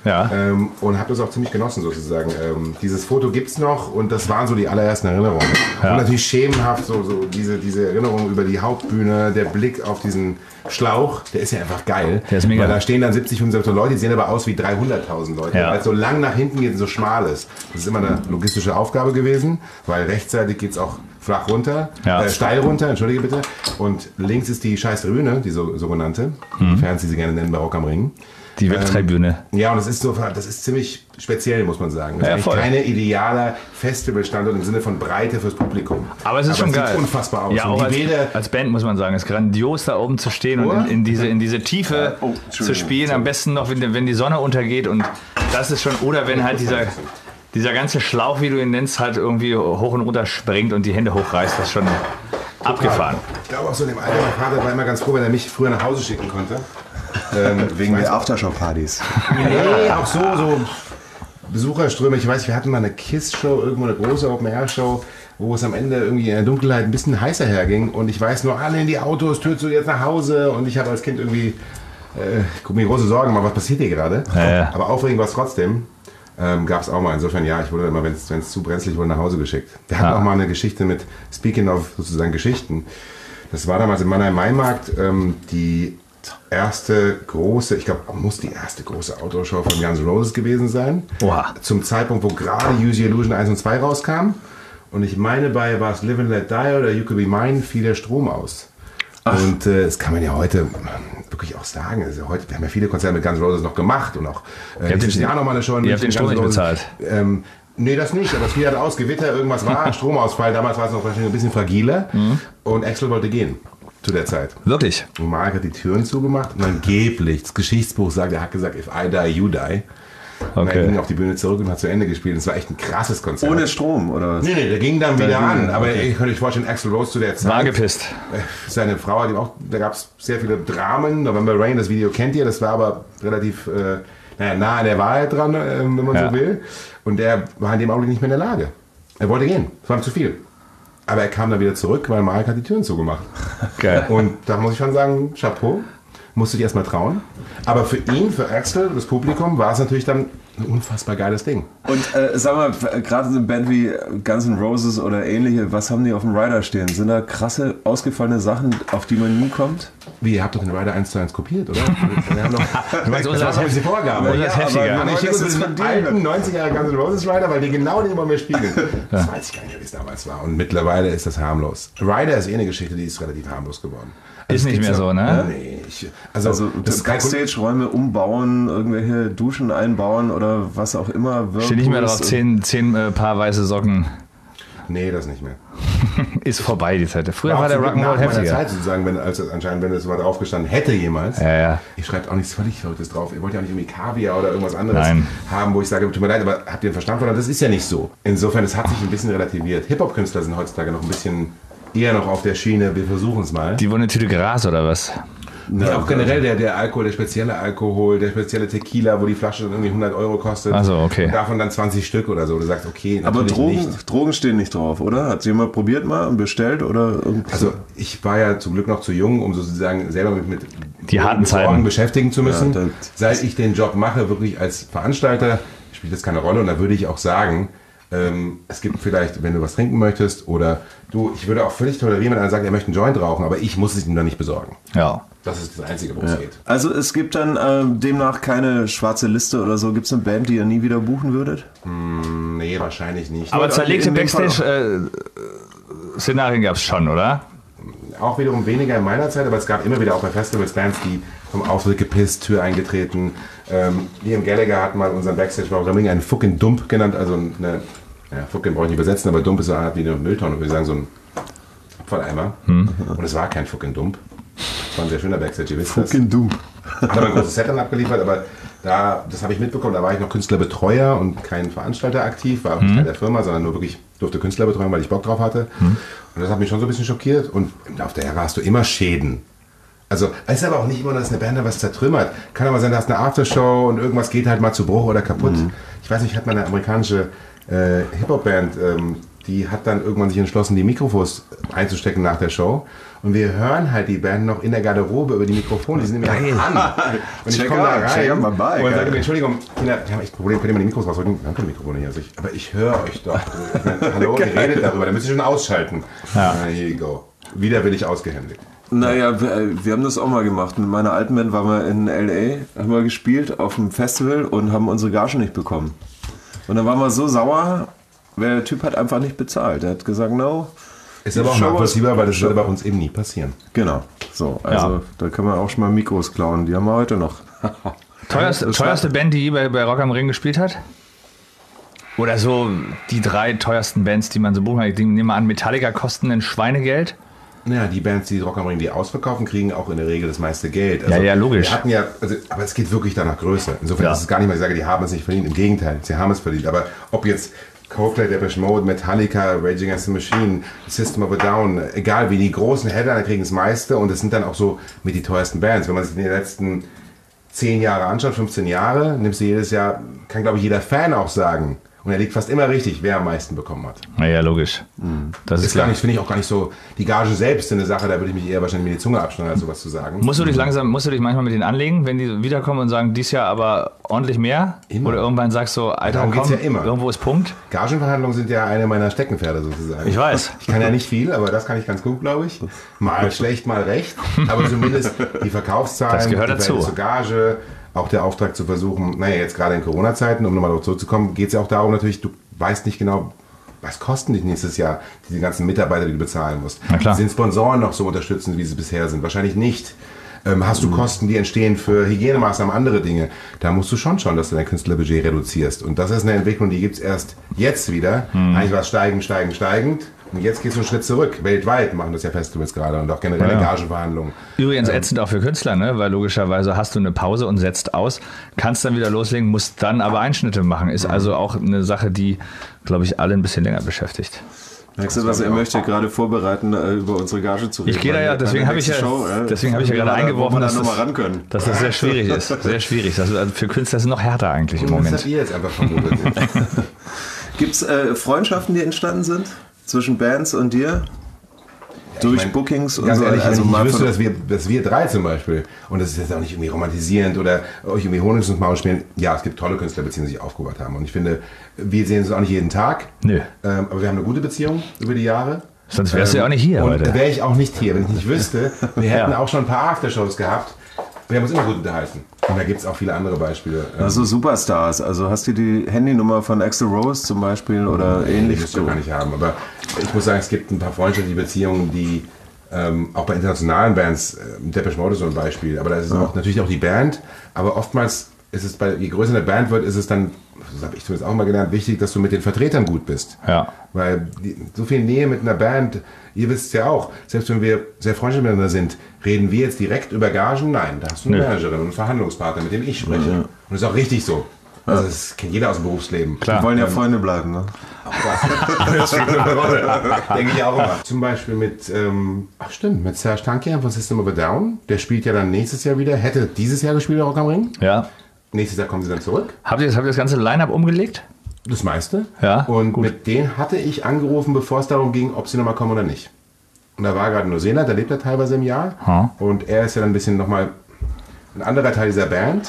Ja. Und habe das auch ziemlich genossen sozusagen. Dieses Foto gibt's noch und das waren so die allerersten Erinnerungen. Ja. Und natürlich schemenhaft so diese Erinnerungen über die Hauptbühne, der Blick auf diesen Schlauch, der ist ja einfach geil. Der ist mega. Weil da stehen dann 70, 75 Leute, die sehen aber aus wie 300.000 Leute, Ja. weil es so lang nach hinten geht und so schmal ist. Das ist immer eine logistische Aufgabe gewesen, weil rechtsseitig geht's auch flach runter, Ja. steil runter, entschuldige bitte. Und links ist die scheiß Tribüne, die sogenannte, Fans, die sie gerne nennen, Barock am Ring. Die Webtribüne. Ja, und das ist ziemlich speziell, muss man sagen. Das Ja, ist voll. eigentlich keine idealer Festivalstandort im Sinne von Breite fürs Publikum. Aber es ist schon geil. Sieht unfassbar aus. Ja, Und auch die Bäder, als Band muss man sagen, es ist grandios da oben zu stehen und Oder? in diese Tiefe Oh, zu Entschuldigung. spielen. Am besten noch, wenn die Sonne untergeht und das ist schon, oder wenn halt dieser ganze Schlauch, wie du ihn nennst, halt irgendwie hoch und runter springt und die Hände hochreißt, das ist schon abgefahren. Ich glaube auch so in dem Alter, mein Vater war immer ganz froh, wenn er mich früher nach Hause schicken konnte. Wegen der Aftershow-Partys. Nee, auch so Besucherströme. Ich weiß, wir hatten mal eine KISS-Show, irgendwo eine große Open-Air-Show, wo es am Ende irgendwie in der Dunkelheit ein bisschen heißer herging. Und ich weiß nur, alle in die Autos, Tür zu, jetzt nach Hause. Und ich habe als Kind irgendwie, mir große Sorgen gemacht, was passiert hier gerade? Ja. Aber aufregend war es trotzdem. Gab es auch mal. Insofern, ja, ich wurde immer, wenn es zu brenzlig wurde, nach Hause geschickt. Wir hatten auch mal eine Geschichte mit, speaking of sozusagen Geschichten. Das war damals im Mannheim-Maimarkt die erste große, ich glaube, muss die erste große Outdoor-Show von Guns N' Roses gewesen sein. Oha. Zum Zeitpunkt, wo gerade Use Your Illusion 1 und 2 rauskamen. Und ich meine, war es Live and Let Die oder You Could Be Mine, fiel der Strom aus. Und das kann man ja heute wirklich auch sagen. Also heute, wir haben ja viele Konzerte mit Guns N' Roses noch gemacht und auch dieses Jahr noch mal eine Show. Ihr habt den Strom nicht bezahlt. Nee, das nicht, aber es fiel halt aus, Gewitter, irgendwas war, Stromausfall, damals war es noch wahrscheinlich ein bisschen fragiler und Axl wollte gehen zu der Zeit. Wirklich? Und Mark hat die Türen zugemacht und angeblich, das Geschichtsbuch sagt, er hat gesagt, if I die, you die. Und er ging auf die Bühne zurück und hat zu Ende gespielt. Es war echt ein krasses Konzert. Ohne Strom, oder was? Nee, der ging dann wieder an. Aber okay. ich könnte euch vorstellen, Axl Rose zu der Zeit. War gepisst. Seine Frau hat ihm auch, da gab es sehr viele Dramen. November Rain, das Video kennt ihr, das war aber relativ nah an der Wahrheit dran, wenn man so will. Und er war in dem Augenblick nicht mehr in der Lage. Er wollte gehen, es war ihm zu viel. Aber er kam dann wieder zurück, weil Mark hat die Türen zugemacht. Geil. Und da muss ich schon sagen, Chapeau, musst du dich erstmal trauen. Aber für ihn, für Axl, das Publikum, war es natürlich dann ein unfassbar geiles Ding. Und sag mal, gerade so eine Band wie Guns N' Roses oder ähnliche, was haben die auf dem Rider stehen? Sind da krasse, ausgefallene Sachen, auf die man nie kommt? Wie, ihr habt doch den Rider 1:1 kopiert, oder? Wir haben doch, Du meinst, unser das war doch die Vorgabe. unser ist heftiger. Aber ich schicke das uns ist den von dir. alten 90er Guns N' Roses Rider, weil die genau den immer mehr spiegeln. Das weiß ich gar nicht, wie es damals war. Und mittlerweile ist das harmlos. Rider ist eine Geschichte, die ist relativ harmlos geworden. Ist nicht mehr so, ne? Nee, also das Backstage-Räume umbauen, irgendwelche Duschen einbauen oder was auch immer. Steht nicht mehr drauf, 10 Paar weiße Socken. Nee, das nicht mehr. Ist vorbei die Zeit. Früher war Auch der zum Glück Rock'n'Roll nach meiner heftiger. Zeit sozusagen, wenn es mal draufgestanden hätte jemals. Ja. Ich schreibe auch nichts völlig Verrücktes drauf. Ihr wollt ja auch nicht irgendwie Kaviar oder irgendwas anderes Nein. haben, wo ich sage, tut mir leid, aber habt ihr den Verstand von? Das ist ja nicht so. Insofern, es hat sich ein bisschen relativiert. Hip-Hop-Künstler sind heutzutage noch ein bisschen eher noch auf der Schiene, wir versuchen es mal. Die wollen eine Tüte Gras oder was? Nee, auch generell der Alkohol, der spezielle Alkohol, der spezielle Tequila, wo die Flasche dann irgendwie 100 Euro kostet. Ach so, okay. Und davon dann 20 Stück oder so. Du sagst, okay, Aber natürlich nicht. Drogen stehen nicht drauf, oder? Hat jemand probiert mal und bestellt? Oder irgendwie Also ich war ja zum Glück noch zu jung, um sozusagen selber mit Die harten Sorgen Zeiten. beschäftigen zu müssen. Ja, Seit ich den Job mache, wirklich als Veranstalter, spielt das keine Rolle. Und da würde ich auch sagen, es gibt vielleicht, wenn du was trinken möchtest oder ich würde auch völlig tolerieren, wenn einer sagt, er möchte einen Joint rauchen, aber ich muss es ihm dann nicht besorgen. Ja. Das ist das Einzige, worum es geht. Also es gibt dann demnach keine schwarze Liste oder so. Gibt es eine Band, die ihr nie wieder buchen würdet? Nee, wahrscheinlich nicht. Aber zerlegte in dem Fall Backstage-Szenarien gab es schon, oder? Auch wiederum weniger in meiner Zeit, aber es gab immer wieder auch bei Festivals Bands, die vom Auftritt gepisst, Tür eingetreten. Liam Gallagher hat mal unseren Backstage-Programming einen fucking Dump genannt, also fucking brauche ich nicht übersetzen, aber Dump ist so eine Art wie eine Mülltonne, würde ich sagen, so ein Abfalleimer. Und es war kein fucking Dump. Es war ein sehr schöner Backstage, ihr wisst das. Fucking du. Hat aber ein großes Set dann abgeliefert, aber das habe ich mitbekommen, da war ich noch Künstlerbetreuer und kein Veranstalter aktiv, war auch nicht Teil der Firma, sondern nur wirklich durfte Künstler betreuen, weil ich Bock drauf hatte. Und das hat mich schon so ein bisschen schockiert und im Laufe der Jahre hast du immer Schäden. Also es ist aber auch nicht immer, dass eine Band da was zertrümmert. Kann aber sein, da hast eine Aftershow und irgendwas geht halt mal zu Bruch oder kaputt. Ich weiß nicht, ich hatte mal eine amerikanische Hip-Hop-Band, die hat dann irgendwann sich entschlossen, die Mikrofons einzustecken nach der Show. Und wir hören halt die Band noch in der Garderobe über die Mikrofone, die sind nämlich an. Und ich komme da rein und sage mir, Entschuldigung, Kinder, wir haben echt ein Problem, könnt ihr mal die Mikros rausrücken? Wir haben keine Mikrofone hier. Aber ich höre euch doch. Ich meine, hallo, ihr redet darüber, dann müsst ihr schon ausschalten. Ja. Here you go. Widerwillig ausgehändigt. Naja, wir haben das auch mal gemacht. Mit meiner alten Band waren wir in L.A., haben wir gespielt auf einem Festival und haben unsere Gage nicht bekommen. Und dann waren wir so sauer, der Typ hat einfach nicht bezahlt. Er hat gesagt, no. Ist aber auch nachvollziehbar, weil das würde bei uns eben nie passieren. Genau. So, also da können wir auch schon mal Mikros klauen. Die haben wir heute noch. Teuerste Band, die je bei Rock am Ring gespielt hat? Oder so die 3 teuersten Bands, die man so buchen kann. Ich nehme an, Metallica kosten ein Schweinegeld. Ja, die Bands, die Rock am Ring, die ausverkaufen, kriegen auch in der Regel das meiste Geld. Also, ja, logisch. Wir hatten aber es geht wirklich da nach Größe. Insofern ist es gar nicht mal, ich sage, die haben es nicht verdient. Im Gegenteil, sie haben es verdient. Aber ob jetzt Coldplay, Depeche Mode, Metallica, Rage Against the Machine, System of a Down, egal wie, die großen Headliner kriegen das meiste und es sind dann auch so mit die teuersten Bands. Wenn man sich in den letzten 10 Jahre anschaut, 15 Jahre, nimmst du jedes Jahr, kann glaube ich jeder Fan auch sagen, und er liegt fast immer richtig, wer am meisten bekommen hat. Naja, logisch. Das ist gar nicht, finde ich auch gar nicht so, die Gage selbst eine Sache, da würde ich mich eher wahrscheinlich mit die Zunge abschneiden, als sowas zu sagen. Musst du dich manchmal mit denen anlegen, wenn die wiederkommen und sagen, dies Jahr aber ordentlich mehr? Immer. Oder irgendwann sagst du, Alter, darum geht's ja immer. Irgendwo ist Punkt? Gagenverhandlungen sind ja eine meiner Steckenpferde sozusagen. Ich weiß. Ich kann ja nicht viel, aber das kann ich ganz gut, glaube ich. Mal schlecht, mal recht. Aber zumindest die Verkaufszahlen, das gehört dazu. Zur Gage, auch der Auftrag zu versuchen, naja, jetzt gerade in Corona-Zeiten, um nochmal darauf zurückzukommen, geht es ja auch darum natürlich, du weißt nicht genau, was kosten dich nächstes Jahr diese ganzen Mitarbeiter, die du bezahlen musst. Sind Sponsoren noch so unterstützend, wie sie bisher sind? Wahrscheinlich nicht. Hast du Kosten, die entstehen für Hygienemaßnahmen, andere Dinge? Da musst du schon schauen, dass du dein Künstlerbudget reduzierst. Und das ist eine Entwicklung, die gibt es erst jetzt wieder. Eigentlich war es steigend. Und jetzt geht es einen Schritt zurück. Weltweit machen das ja Festivals gerade und auch generell Gagenverhandlungen. Übrigens ätzend auch für Künstler, ne? Weil logischerweise hast du eine Pause und setzt aus, kannst dann wieder loslegen, musst dann aber Einschnitte machen. Ist also auch eine Sache, die, glaube ich, alle ein bisschen länger beschäftigt. Merkst du, was er möchte gerade vorbereiten, über unsere Gage zu reden? Ich gehe da ja, deswegen habe ich ja gerade eingeworfen, dass das sehr schwierig ist. Sehr schwierig. Also für Künstler ist es noch härter eigentlich im Moment. Das habt ihr jetzt einfach vermutet. Gibt es Freundschaften, die entstanden sind zwischen Bands und dir? Durch Bookings und ganz so? Ehrlich, also ich wüsste, dass wir 3 zum Beispiel, und das ist jetzt auch nicht irgendwie romantisierend oder euch irgendwie Honig ins Maul spielen. Ja, es gibt tolle Künstlerbeziehungen, die sich aufgebaut haben. Und ich finde, wir sehen uns auch nicht jeden Tag. Nö. Aber wir haben eine gute Beziehung über die Jahre. Sonst wärst du ja auch nicht hier heute. Und wäre ich auch nicht hier, wenn ich nicht wüsste. Wir hätten auch schon ein paar Aftershows gehabt. Wir haben uns immer gut unterhalten. Und da gibt es auch viele andere Beispiele. Also Superstars. Also hast du die Handynummer von Axl Rose zum Beispiel oder ähnlich? Das kann ich haben. Aber ich muss sagen, es gibt ein paar freundschaftliche Beziehungen, die auch bei internationalen Bands, Depeche Mode ist so ein Beispiel, aber da ist auch natürlich auch die Band. Aber oftmals ist es, je größer eine Band wird, ist es dann, das habe ich zumindest auch mal gelernt, wichtig, dass du mit den Vertretern gut bist. Ja. Weil so viel Nähe mit einer Band, ihr wisst es ja auch, selbst wenn wir sehr freundlich miteinander sind, reden wir jetzt direkt über Gagen? Nein, da hast du eine Managerin und einen Verhandlungspartner, mit dem ich spreche. Und das ist auch richtig so. Also das kennt jeder aus dem Berufsleben. Klar. Die wollen ja Freunde bleiben, ne? Das spielt eine Rolle. Denke ich auch immer. Zum Beispiel mit Serge Tankian von System of a Down. Der spielt ja dann nächstes Jahr wieder, hätte dieses Jahr gespielt bei Rock am Ring. Ja. Nächstes Jahr kommen sie dann zurück. Habt ihr das ganze Line-Up umgelegt? Das meiste. Ja. Und gut, mit denen hatte ich angerufen, bevor es darum ging, ob sie nochmal kommen oder nicht. Und da war gerade in Neuseeland, da lebt er teilweise im Jahr. Und er ist ja dann ein bisschen nochmal ein anderer Teil dieser Band.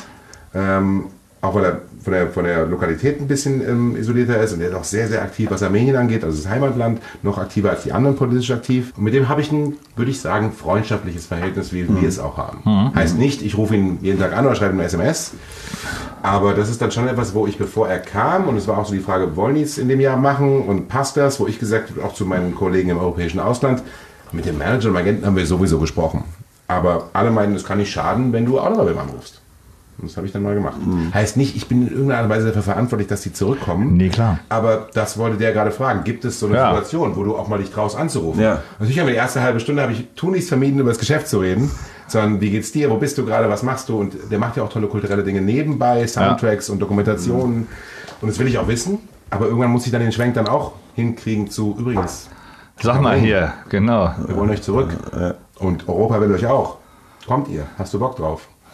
Auch weil er von der Lokalität ein bisschen isolierter ist. Und er ist auch sehr, sehr aktiv, was Armenien angeht, also das Heimatland, noch aktiver als die anderen politisch aktiv. Und mit dem habe ich ein, würde ich sagen, freundschaftliches Verhältnis, wie wir es auch haben. Heißt nicht, ich rufe ihn jeden Tag an oder schreibe ihm eine SMS. Aber das ist dann schon etwas, wo ich, bevor er kam, und es war auch so die Frage, wollen die es in dem Jahr machen und passt das, wo ich gesagt habe, auch zu meinen Kollegen im europäischen Ausland, mit dem Manager und Agenten haben wir sowieso gesprochen. Aber alle meinen, es kann nicht schaden, wenn du auch noch mal beim anrufst. Und das habe ich dann mal gemacht. Heißt nicht, ich bin in irgendeiner Art und Weise dafür verantwortlich, dass die zurückkommen. Nee, klar. Aber das wollte der gerade fragen. Gibt es so eine Situation, wo du auch mal dich traust anzurufen? Ja. Natürlich haben wir die erste halbe Stunde, tunlichst vermieden, über das Geschäft zu reden. Sondern, wie geht's dir? Wo bist du gerade? Was machst du? Und der macht ja auch tolle kulturelle Dinge nebenbei, Soundtracks und Dokumentationen. Und das will ich auch wissen. Aber irgendwann muss ich dann den Schwenk dann auch hinkriegen zu, übrigens. Sag mal hier, genau. Wir wollen euch zurück. Und Europa will euch auch. Kommt ihr? Hast du Bock drauf?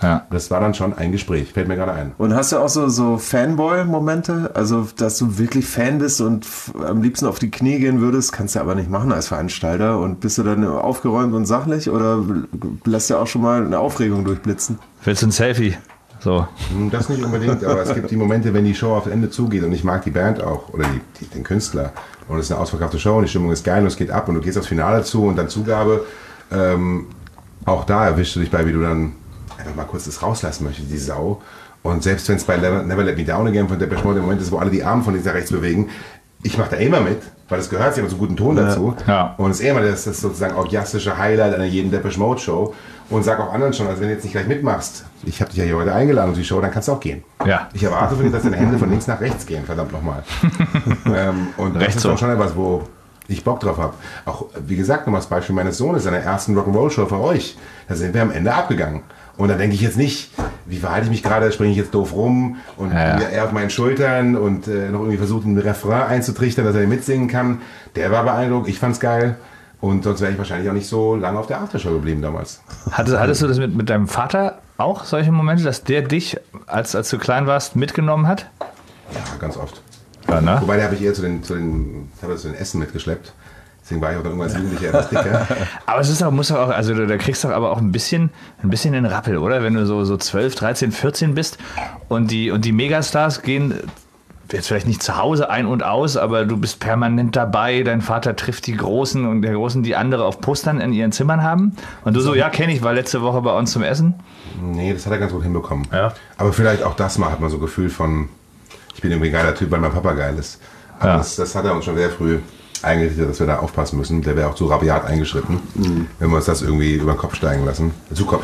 Ja. Das war dann schon ein Gespräch, fällt mir gerade ein. Und hast du auch so Fanboy-Momente? Also, dass du wirklich Fan bist und am liebsten auf die Knie gehen würdest, kannst du aber nicht machen als Veranstalter. Und bist du dann aufgeräumt und sachlich oder lässt du auch schon mal eine Aufregung durchblitzen? Willst du ein Selfie? So. Das nicht unbedingt, aber es gibt die Momente, wenn die Show auf Ende zugeht und ich mag die Band auch oder den Künstler und es ist eine ausverkaufte Show und die Stimmung ist geil und es geht ab und du gehst aufs Finale zu und dann Zugabe. Auch da erwischst du dich bei, wie du dann einfach mal kurz das rauslassen möchtest, die Sau. Und selbst wenn es bei Never Let Me Down Again von Depeche Mode im Moment ist, wo alle die Arme von links nach rechts bewegen, ich mache da immer mit, weil es gehört sich aber so guten Ton dazu. Ja. Und es ist immer das sozusagen orgiastische Highlight einer jeden Depeche Mode Show. Und sag auch anderen schon, also wenn du jetzt nicht gleich mitmachst, ich habe dich ja hier heute eingeladen auf die Show, dann kannst du auch gehen. Ja. Ich erwarte von dir, dass deine Hände von links nach rechts gehen, verdammt nochmal. Und das Recht ist so. auch schon etwas, wo ich Bock drauf habe. Auch, wie gesagt, nochmal das Beispiel meines Sohnes, seiner ersten Rock'n'Roll-Show für euch. Da sind wir am Ende abgegangen. Und dann denke ich jetzt nicht, wie verhalte ich mich gerade, springe ich jetzt doof rum und er auf meinen Schultern und noch irgendwie versucht, einen Refrain einzutrichtern, dass er mitsingen kann. Der war beeindruckt, ich fand's geil. Und sonst wäre ich wahrscheinlich auch nicht so lange auf der Aftershow geblieben damals. Hattest du das mit deinem Vater auch, solche Momente, dass der dich, als du klein warst, mitgenommen hat? Ja, ganz oft. Ja, ne? Wobei, da habe ich eher zu den Essen mitgeschleppt. Deswegen war ich auch dann irgendwann als Jugendlicher etwas dicker. Aber es ist doch, muss doch auch, also da kriegst du doch aber auch ein bisschen den Rappel, oder? Wenn du so 12, 13, 14 bist und die Megastars gehen jetzt vielleicht nicht zu Hause ein und aus, aber du bist permanent dabei, dein Vater trifft die Großen und der Großen, die andere auf Postern in ihren Zimmern haben. Und du so, ja, kenne ich, war letzte Woche bei uns zum Essen. Nee, das hat er ganz gut hinbekommen. Ja. Aber vielleicht auch das mal hat man so ein Gefühl von, ich bin irgendwie ein geiler Typ, weil mein Papa geil ist. Aber Ja. das hat er uns schon sehr früh eingerichtet, dass wir da aufpassen müssen. Der wäre auch zu rabiat eingeschritten, wenn wir uns das irgendwie zu Kopf steigen lassen.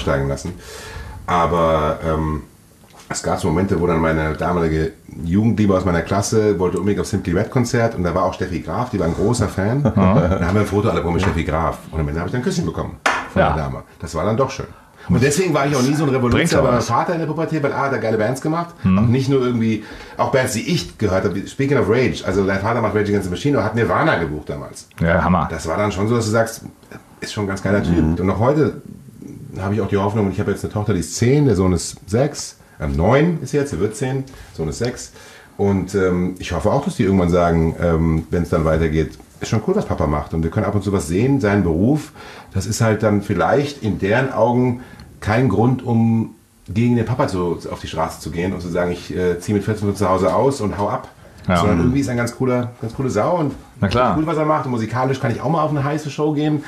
Aber es gab so Momente, wo dann meine damalige Jugendliebe aus meiner Klasse wollte unbedingt auf Simply Red Konzert und da war auch Steffi Graf, die war ein großer Fan. Da haben wir ein Fotoalbum mit Steffi Graf und am Ende habe ich dann ein Küsschen bekommen von der Dame. Das war dann doch schön. Und deswegen war ich auch nie so ein Revoluzer bei meinem Vater in der Pubertät, weil hat er geile Bands gemacht. Auch nicht nur irgendwie, auch Bands, die ich gehört habe. Speaking of Rage, also dein Vater macht Rage Against the Machine und hat Nirvana gebucht damals. Ja, Hammer. Das war dann schon so, dass du sagst, ist schon ein ganz geiler Typ. Und noch heute habe ich auch die Hoffnung, ich habe jetzt eine Tochter, die ist 10, der Sohn ist 6, 9 ist jetzt, er wird 10, Sohn ist 6. Und ich hoffe auch, dass die irgendwann sagen, wenn es dann weitergeht, ist schon cool, was Papa macht. Und wir können ab und zu was sehen, seinen Beruf, das ist halt dann vielleicht in deren Augen kein Grund, um gegen den Papa auf die Straße zu gehen und zu sagen, ich ziehe mit 14 von zu Hause aus und hau ab. Ja. Sondern irgendwie ist er eine ganz coole Sau und Na klar. cool, was er macht. Und musikalisch kann ich auch mal auf eine heiße Show gehen.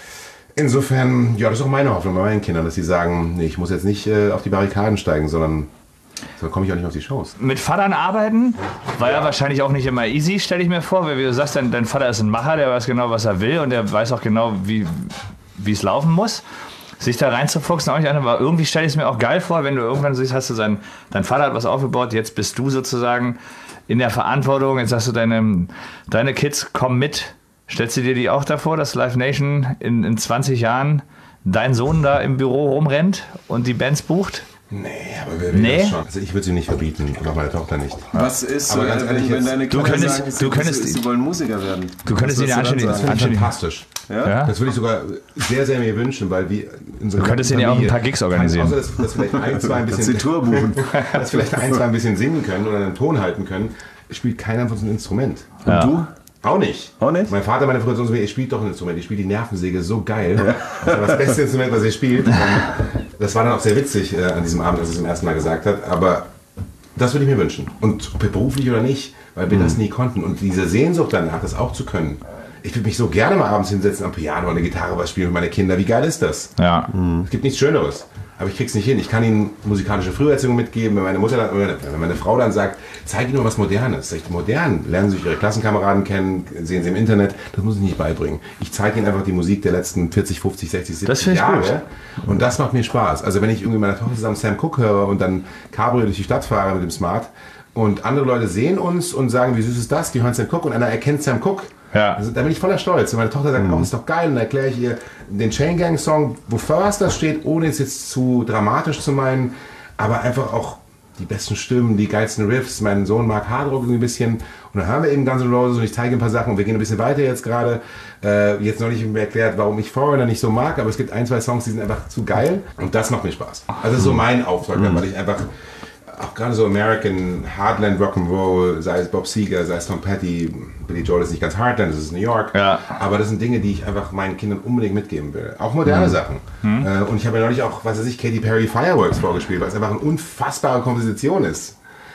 Insofern, ja, das ist auch meine Hoffnung bei meinen Kindern, dass sie sagen, nee, ich muss jetzt nicht auf die Barrikaden steigen, sondern so komme ich auch nicht auf die Shows. Mit Vatern arbeiten war ja wahrscheinlich auch nicht immer easy, stelle ich mir vor, weil wie du sagst, dein Vater ist ein Macher, der weiß genau, was er will und der weiß auch genau, wie es laufen muss. Sich da reinzufuchsen, auch nicht eine, aber irgendwie stelle ich es mir auch geil vor, wenn du irgendwann siehst, hast du dein Vater hat was aufgebaut, jetzt bist du sozusagen in der Verantwortung, jetzt sagst du, deine Kids kommen mit. Stellst du dir die auch davor, dass Live Nation in 20 Jahren dein Sohn da im Büro rumrennt und die Bands bucht? Nee, aber wer will das schon? Also ich würde sie nicht verbieten und auch meine Tochter nicht. Was ist, Aber ganz ehrlich, wenn deine Kinder sagen, sie wollen Musiker werden? Du könntest ihnen anständig. Das finde ich fantastisch. Ja? Das würde ich sogar sehr, sehr mir wünschen, weil wir in so Du könntest ihnen ja auch ein paar Gigs organisieren. Außer, dass vielleicht ein, zwei ein bisschen, Tour buchen. dass vielleicht ein, zwei ein bisschen singen können oder einen Ton halten können, spielt keiner von uns ein Instrument. Ja. Und du? Auch nicht. Auch nicht? Mein Vater, meine Frau, so, ihr spielt doch ein Instrument, ihr spielt die Nervensäge so geil. Das war das beste Instrument, was ihr spielt. Und das war dann auch sehr witzig an diesem Abend, als er es zum ersten Mal gesagt hat. Aber das würde ich mir wünschen. Und beruflich oder nicht, weil wir das nie konnten. Und diese Sehnsucht danach, das auch zu können. Ich würde mich so gerne mal abends hinsetzen am Piano oder eine Gitarre was spielen mit meinen Kindern. Wie geil ist das? Ja. Es gibt nichts Schöneres. Aber ich krieg's nicht hin. Ich kann ihnen musikalische Früherziehung mitgeben. Wenn meine Frau dann sagt, zeig ihnen nur was Modernes. Sag ich, modern. Lernen sie sich ihre Klassenkameraden kennen, sehen sie im Internet. Das muss ich nicht beibringen. Ich zeige ihnen einfach die Musik der letzten 40, 50, 60, 70 Jahre. Gut. Und das macht mir Spaß. Also wenn ich irgendwie mit meiner Tochter zusammen Sam Cooke höre und dann Cabrio durch die Stadt fahre mit dem Smart und andere Leute sehen uns und sagen, wie süß ist das? Die hören Sam Cooke und einer erkennt Sam Cooke. Ja. Also, da bin ich voller Stolz. Und meine Tochter sagt, oh, ist doch geil. Und dann erkläre ich ihr den Chain Gang Song, wo First das steht, ohne es jetzt zu dramatisch zu meinen, aber einfach auch die besten Stimmen, die geilsten Riffs. Mein Sohn mag Hardrock ein bisschen. Und dann haben wir eben Guns N' Roses und ich zeige ein paar Sachen und wir gehen ein bisschen weiter jetzt gerade. Jetzt noch nicht erklärt, warum ich Foreigner nicht so mag, aber es gibt 1, 2 Songs, die sind einfach zu geil und das macht mir Spaß. Also das ist so mein Auftrag, weil ich einfach auch gerade so American Heartland Rock'n'Roll, sei es Bob Seger, sei es Tom Petty, Billy Joel ist nicht ganz Heartland, das ist New York. Ja. Aber das sind Dinge, die ich einfach meinen Kindern unbedingt mitgeben will. Auch moderne Sachen. Und ich habe ja neulich auch, was weiß ich, Katy Perry Fireworks vorgespielt, weil es einfach eine unfassbare Komposition ist.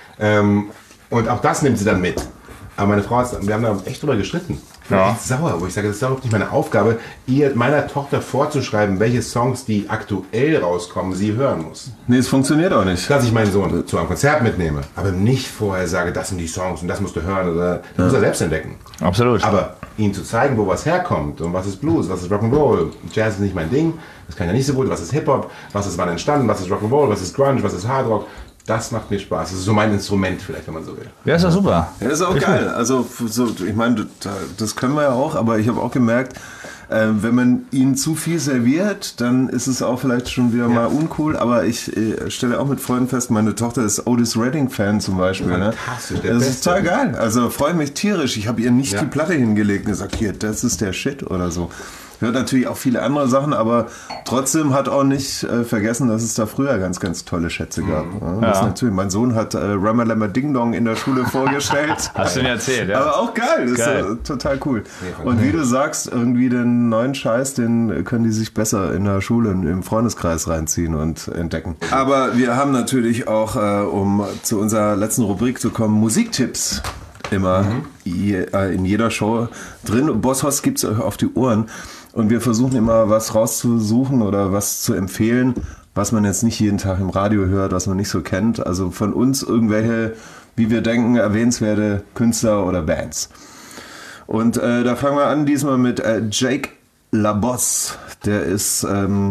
Und auch das nimmt sie dann mit. Aber meine Frau, wir haben da echt drüber gestritten. Ich bin echt sauer, wo ich sage, das ist überhaupt nicht meine Aufgabe, meiner Tochter vorzuschreiben, welche Songs, die aktuell rauskommen, sie hören muss. Nee, es funktioniert auch nicht. Dass ich meinen Sohn zu einem Konzert mitnehme, aber nicht vorher sage, das sind die Songs und das musst du hören. Oder das muss er selbst entdecken. Absolut. Aber ihm zu zeigen, wo was herkommt und was ist Blues, was ist Rock'n'Roll. Jazz ist nicht mein Ding, das kann ich ja nicht so gut. Was ist Hip-Hop, was ist wann entstanden, was ist Rock'n'Roll, was ist Grunge, was ist Hardrock. Das macht mir Spaß. Das ist so mein Instrument vielleicht, wenn man so will. Ja, ist doch super. Ja, ist auch geil. Also so, ich meine, das können wir ja auch, aber ich habe auch gemerkt, wenn man ihnen zu viel serviert, dann ist es auch vielleicht schon wieder mal uncool. Aber ich stelle auch mit Freunden fest, meine Tochter ist Otis Redding-Fan zum Beispiel. Fantastisch, ne? Das ist total geil. Also freue mich tierisch. Ich habe ihr nicht die Platte hingelegt und gesagt, hier, das ist der Shit oder so. Hört natürlich auch viele andere Sachen, aber trotzdem hat auch nicht vergessen, dass es da früher ganz, ganz tolle Schätze gab. Das ist natürlich, mein Sohn hat Ramalama Ding Dong in der Schule vorgestellt. Hast du mir erzählt, ja. Aber auch geil, das ist total cool. Und wie du sagst, irgendwie den neuen Scheiß, den können die sich besser in der Schule, im Freundeskreis reinziehen und entdecken. Aber wir haben natürlich auch, um zu unserer letzten Rubrik zu kommen, Musiktipps. Immer in jeder Show drin. Boss gibt es euch auf die Ohren. Und wir versuchen immer was rauszusuchen oder was zu empfehlen, was man jetzt nicht jeden Tag im Radio hört, was man nicht so kennt. Also von uns irgendwelche, wie wir denken, erwähnenswerte Künstler oder Bands. Und da fangen wir an diesmal mit Jake LaBosse. Der ist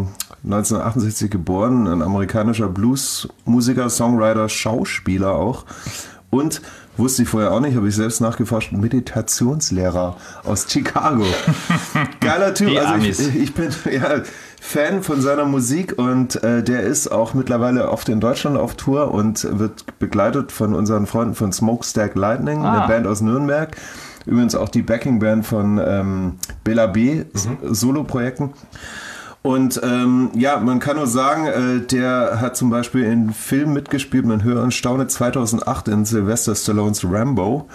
1968 geboren, ein amerikanischer Bluesmusiker, Songwriter, Schauspieler auch. Und wusste ich vorher auch nicht, habe ich selbst nachgeforscht, Meditationslehrer aus Chicago. Geiler Typ. Also ich bin Fan von seiner Musik und der ist auch mittlerweile oft in Deutschland auf Tour und wird begleitet von unseren Freunden von Smokestack Lightning, eine Band aus Nürnberg. Übrigens auch die Backingband von Bela B. Solo-Projekten. Und man kann nur sagen, der hat zum Beispiel in Filmen mitgespielt, man höre und staune, 2008 in Sylvester Stallones Rambo.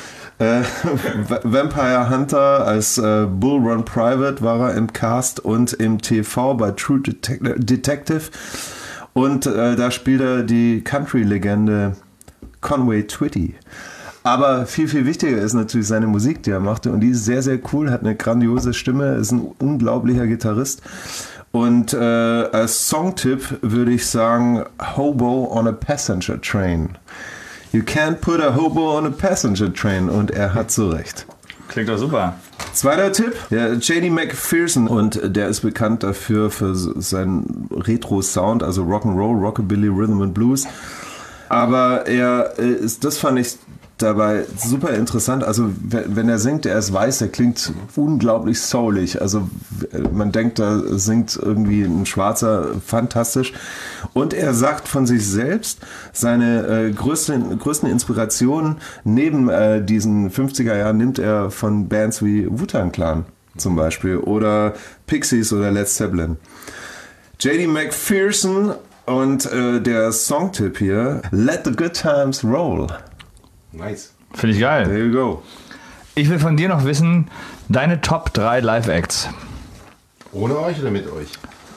Vampire Hunter als Bull Run Private war er im Cast und im TV bei True Detective. Und da spielt er die Country-Legende Conway Twitty. Aber viel, viel wichtiger ist natürlich seine Musik, die er machte. Und die ist sehr, sehr cool, hat eine grandiose Stimme, ist ein unglaublicher Gitarrist. Und als Songtipp würde ich sagen, Hobo on a Passenger Train. You can't put a hobo on a passenger train. Und er hat so recht. Klingt doch super. Zweiter Tipp, der J.D. McPherson. Und der ist bekannt dafür für seinen Retro-Sound, also Rock'n'Roll, Rockabilly, Rhythm and Blues. Aber das fand ich dabei super interessant. Also wenn er singt, er ist weiß, er klingt unglaublich soulig. Also man denkt, da singt irgendwie ein Schwarzer, fantastisch. Und er sagt von sich selbst, seine größten Inspirationen neben diesen 50er Jahren nimmt er von Bands wie Wu-Tang Clan zum Beispiel oder Pixies oder Led Zeppelin. J.D. McPherson und der Songtipp hier, Let the Good Times Roll. Nice. Finde ich geil. There you go. Ich will von dir noch wissen, deine Top 3 Live-Acts. Ohne euch oder mit euch?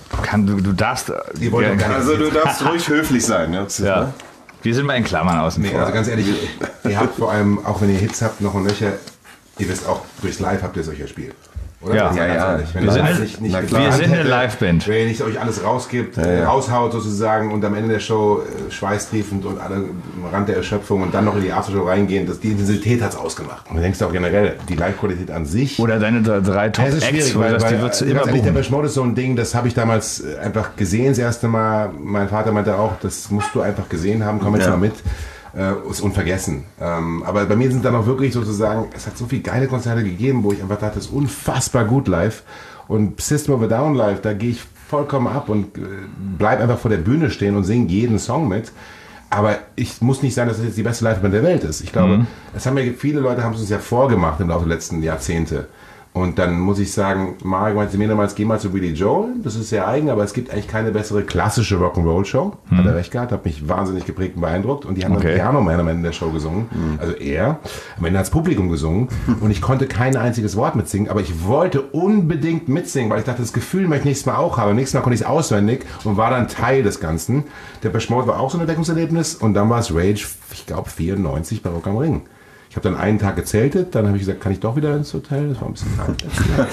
Du darfst... Also du darfst ruhig höflich sein. Ja. Wir sind mal in Klammern außen vor. Also ganz ehrlich, ihr habt vor allem, auch wenn ihr Hits habt, noch ein Löcher, ihr wisst auch, durchs Live habt ihr solche Spiele. Oder? Ja. Wir sind eine Liveband. Wenn ihr nicht euch alles rausgibt, raushaut sozusagen und am Ende der Show schweißtriefend und alle am Rand der Erschöpfung und dann noch in die Aftershow reingehen, die Intensität hat es ausgemacht. Und du denkst auch generell, die Live-Qualität an sich. Oder deine 3 Top-Acts, die würdest du immer buchen. Der Depeche Mode ist so ein Ding, das habe ich damals einfach gesehen, das erste Mal. Mein Vater meinte auch, das musst du einfach gesehen haben, komm jetzt mal mit. Ist unvergessen. Aber bei mir sind dann auch wirklich sozusagen, es hat so viele geile Konzerte gegeben, wo ich einfach dachte, das ist unfassbar gut live. Und System of a Down live, da gehe ich vollkommen ab und bleib einfach vor der Bühne stehen und singe jeden Song mit. Aber ich muss nicht sagen, dass das jetzt die beste Liveband der Welt ist. Ich glaube, viele Leute haben es uns ja vorgemacht im Laufe der letzten Jahrzehnte. Und dann muss ich sagen, Marek meinte mir damals, geh mal zu Billy Joel. Das ist sehr eigen, aber es gibt eigentlich keine bessere klassische Rock'n'Roll-Show. Hat er recht gehabt, hat mich wahnsinnig geprägt und beeindruckt. Und die haben dann Piano Man am Ende der Show gesungen. Also er. Am Ende hat das Publikum gesungen. Und ich konnte kein einziges Wort mitsingen, aber ich wollte unbedingt mitsingen, weil ich dachte, das Gefühl möchte ich nächstes Mal auch haben. Nächstes Mal konnte ich es auswendig und war dann Teil des Ganzen. Der Depeche Mode war auch so ein Entdeckungserlebnis. Und dann war es Rage, ich glaube 94 bei Rock am Ring. Ich habe dann einen Tag gezeltet, dann habe ich gesagt, kann ich doch wieder ins Hotel? Das war ein bisschen kalt.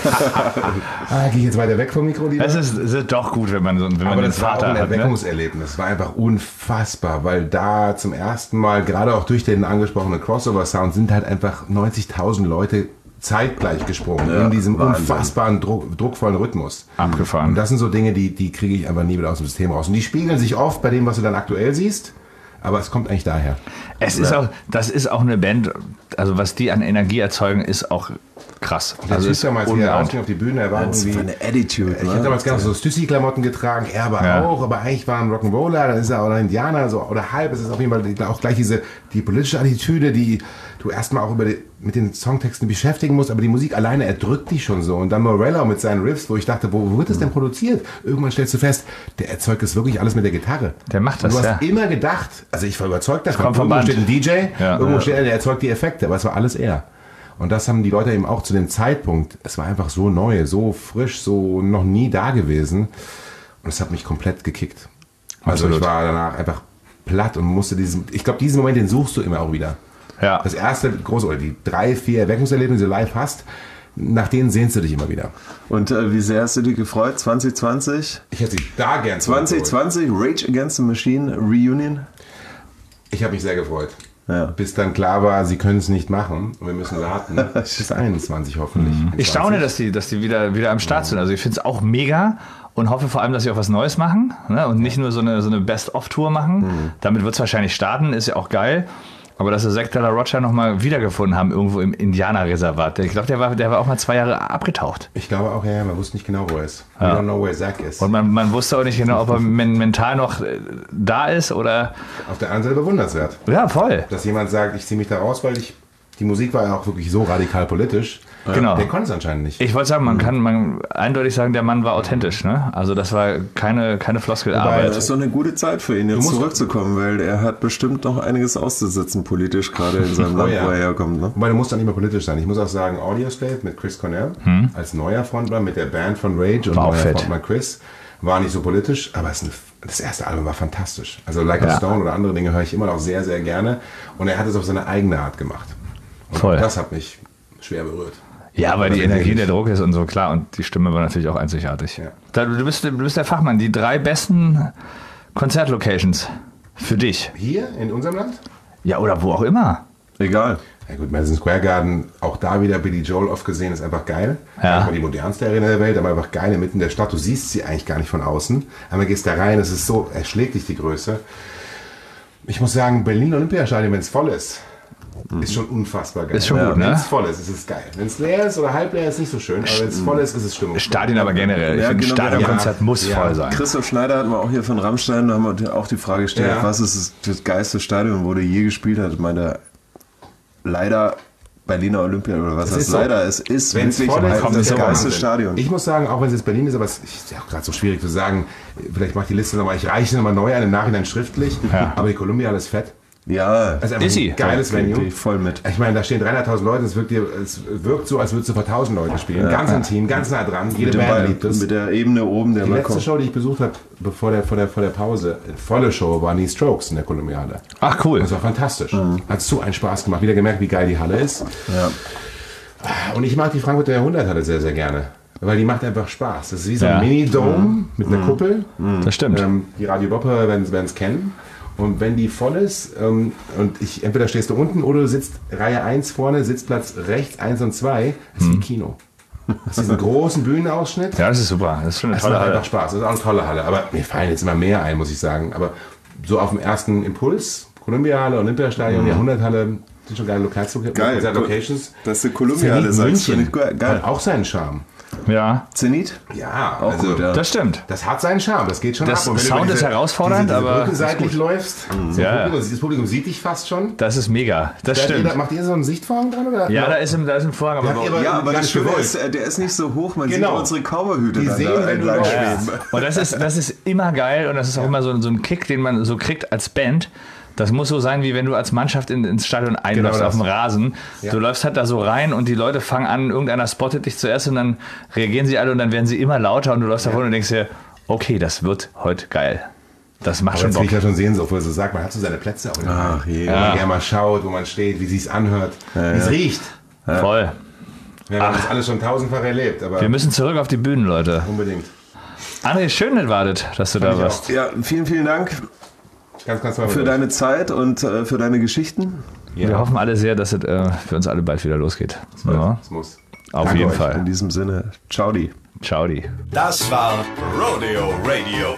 Gehe ich jetzt weiter weg vom Mikro lieber? Es ist doch gut, wenn man Aber den das war auch Vater ein hat. Ne? Erweckungserlebnis. Es war einfach unfassbar, weil da zum ersten Mal, gerade auch durch den angesprochenen Crossover-Sound, sind halt einfach 90.000 Leute zeitgleich gesprungen in diesem unfassbaren, druckvollen Rhythmus. Abgefahren. Und das sind so Dinge, die kriege ich einfach nie wieder aus dem System raus. Und die spiegeln sich oft bei dem, was du dann aktuell siehst. Aber es kommt eigentlich daher. Das ist auch eine Band, also was die an Energie erzeugen, ist auch krass. Also ist damals wieder ungeahnt. auf die Bühne, er war Das ist irgendwie... eine Attitude. Ich habe damals gerne so Stüssi-Klamotten getragen, er aber auch, aber eigentlich war er ein Rock'n'Roller, dann ist er auch ein Indianer, so, oder halb. Es ist auf jeden Fall auch gleich die politische Attitüde, die du erstmal auch mit den Songtexten beschäftigen musst, aber die Musik alleine erdrückt dich schon so. Und dann Morello mit seinen Riffs, wo ich dachte, wo wird das denn produziert? Irgendwann stellst du fest, der erzeugt das wirklich alles mit der Gitarre. Der macht das, und du hast immer gedacht, also ich war überzeugt davon, kommt vom irgendwo Band. steht ein DJ, irgendwo steht er, der erzeugt die Effekte, aber es war alles er. Und das haben die Leute eben auch zu dem Zeitpunkt, es war einfach so neu, so frisch, so noch nie da gewesen. Und es hat mich komplett gekickt. Also Absolut. ich war danach einfach platt und musste ich glaube, diesen Moment, den suchst du immer auch wieder. Ja. Das erste große, oder die 3, 4 Erweckungserlebnisse, die du live hast, nach denen sehnst du dich immer wieder. Und wie sehr hast du dich gefreut? 2020? Ich hätte sie da gern 2020, Rage Against the Machine Reunion? Ich habe mich sehr gefreut. Ja. Bis dann klar war, sie können es nicht machen und wir müssen warten. Bis 21 hoffentlich. Ich staune, dass die wieder am Start sind. Also ich finde es auch mega und hoffe vor allem, dass sie auch was Neues machen, ne? Und nicht nur so eine Best-of-Tour machen. Damit wird es wahrscheinlich starten, ist ja auch geil. Aber dass sie Zack de la Rocha nochmal wiedergefunden haben, irgendwo im Indianerreservat. Ich glaube, der war auch mal 2 Jahre abgetaucht. Ich glaube auch, ja, man wusste nicht genau, wo er ist. We don't know where Zack ist. Und man wusste auch nicht genau, ob er mental noch da ist oder... Auf der anderen Seite bewundernswert. Ja, voll. Dass jemand sagt, ich ziehe mich da raus, weil die Musik war ja auch wirklich so radikal politisch. Genau. Der konnte es anscheinend nicht. Ich wollte sagen, man kann eindeutig sagen, der Mann war authentisch. Ne? Also das war keine Floskelarbeit. Das ist doch eine gute Zeit für ihn, jetzt zurückzukommen, weil er hat bestimmt noch einiges auszusetzen politisch, gerade in seinem Land, wo er herkommt. Ne? Wobei, du musst dann nicht mehr politisch sein. Ich muss auch sagen, Audioslave mit Chris Cornell als neuer Frontmann mit der Band von Rage und War auch neuer fett. Frontmann Chris war nicht so politisch, aber das erste Album war fantastisch. Also Like a Stone oder andere Dinge höre ich immer noch sehr, sehr gerne. Und er hat es auf seine eigene Art gemacht. Und Voll. das hat mich schwer berührt. Ja, weil die Aber Energie, nicht. der Druck ist und so, klar. Und die Stimme war natürlich auch einzigartig. Ja. Du bist der Fachmann. Die 3 besten Konzertlocations für dich. Hier in unserem Land? Ja, oder wo auch immer. Egal. Ja gut, Madison Square Garden, auch da wieder Billy Joel oft gesehen, ist einfach geil. Ja. Nicht mal die modernste Arena der Welt, aber einfach geil inmitten der Stadt. Du siehst sie eigentlich gar nicht von außen. Einmal gehst da rein, es ist so, erschlägt dich die Größe. Ich muss sagen, Berlin Olympiastadion, wenn es voll ist schon unfassbar geil. Ist schon gut, ne? Wenn es voll ist es geil. Wenn es leer ist oder halb leer ist, nicht so schön, aber wenn es voll ist es Stimmung. Stadien aber generell. Ja, Ein genau. Stadionkonzert muss voll sein. Christoph Schneider hatten wir auch hier von Rammstein, da haben wir auch die Frage gestellt, Ja. was ist das geilste Stadion, wo der je gespielt hat? Ich meine, leider Berliner Olympia oder was Es heißt ist so. leider, es ist Wenn es wirklich voll ist, das ist es der geilste Wahnsinn. Stadion. Ich muss sagen, auch wenn es jetzt Berlin ist, aber es ist ja auch gerade so schwierig zu sagen, vielleicht mache ich die Liste nochmal, ich reiche nochmal neu an, im Nachhinein schriftlich, Ja. aber die Columbia ist fett. Ja, Das ist einfach Ist sie? ein geiles Gehe Venue. ich voll mit. Ich meine, da stehen 300.000 Leute, es wirkt so, als würdest du vor 1.000 Leute spielen. Ganz intim, ganz nah dran, jede Band liebt es. Mit der Ebene oben, der Die letzte Balkon. Show, die ich besucht habe, vor der Pause, volle Show, waren die Strokes in der Kolumbiade. Ach, cool. Das war fantastisch. Hat so einen Spaß gemacht. Wieder gemerkt, wie geil die Halle ist. Ja. Und ich mag die Frankfurter Jahrhunderthalle sehr, sehr gerne. Weil die macht einfach Spaß. Das ist wie so ein Ja. Mini-Dome mit einer Kuppel. Das stimmt. Die Radio Boppe werden es kennen. Und wenn die voll ist, und entweder stehst du unten oder du sitzt Reihe 1 vorne, Sitzplatz rechts 1 und 2, das ist wie Kino. Das ist diesen großen Bühnenausschnitt. Ja, das ist super. Das ist schon eine Das tolle macht Halle. einfach Spaß. Das ist auch eine tolle Halle. Aber mir fallen jetzt immer mehr ein, muss ich sagen. Aber so auf dem ersten Impuls, Kolumbiahalle, Olympiastadion, Jahrhunderthalle, sind schon geile Geil. Locations. Dass die Columbia-Halle München sagt, finde ich geil. hat auch seinen Charme. Ja. Zenit? Ja, Auch also gut, ja. Das stimmt. das hat seinen Charme, das geht schon Das ab. Und wenn du Sound über ist herausfordernd, diese aber Brücke ist seitlich gut. läufst, Ja. das Publikum sieht dich fast schon. Das ist mega. Das stimmt. Macht ihr so einen Sichtvorhang dran? Oder? Ja, da ist ein Vorhang. Ja, Aber aber- Ja, aber ganz das Schöne gewollt. ist, der ist nicht so hoch, man Genau. sieht unsere Cowboyhüte Die dann sehen, da wenn du entlang läufst. schweben. und das ist immer geil und das ist auch immer so ein Kick, den man so kriegt als Band. Das muss so sein, wie wenn du als Mannschaft ins Stadion einläufst Genau auf dem Rasen. Ja. Du läufst halt da so rein und die Leute fangen an, irgendeiner spottet dich zuerst und dann reagieren sie alle und dann werden sie immer lauter und du läufst davon und denkst dir, okay, das wird heute geil. Das macht Aber schon jetzt Bock. krieg ich ja schon Sehnsucht, wo er so sagt, man hat so seine Plätze auch in der Ach, Hand, je. wo man gerne mal schaut, wo man steht, wie sich's anhört, wie es riecht. Voll. Wir haben das alles schon tausendfach erlebt, aber Wir müssen zurück auf die Bühnen, Leute. unbedingt. André, schön, dass wartet, dass du da ich warst. Ja, vielen Dank Ganz toll. für deine Zeit und für deine Geschichten. Wir hoffen alle sehr, dass es für uns alle bald wieder losgeht. Ja, Es muss. auf Danke jeden euch. Fall. In diesem Sinne, ciao die. Ciao, die. Das war Rodeo Radio.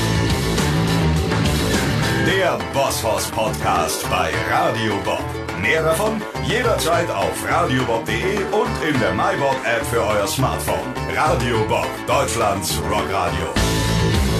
Der Bosshaus Podcast bei Radio Bob. Mehr davon jederzeit auf radiobob.de und in der MyBob App für euer Smartphone. Radio Bob, Deutschlands Rockradio.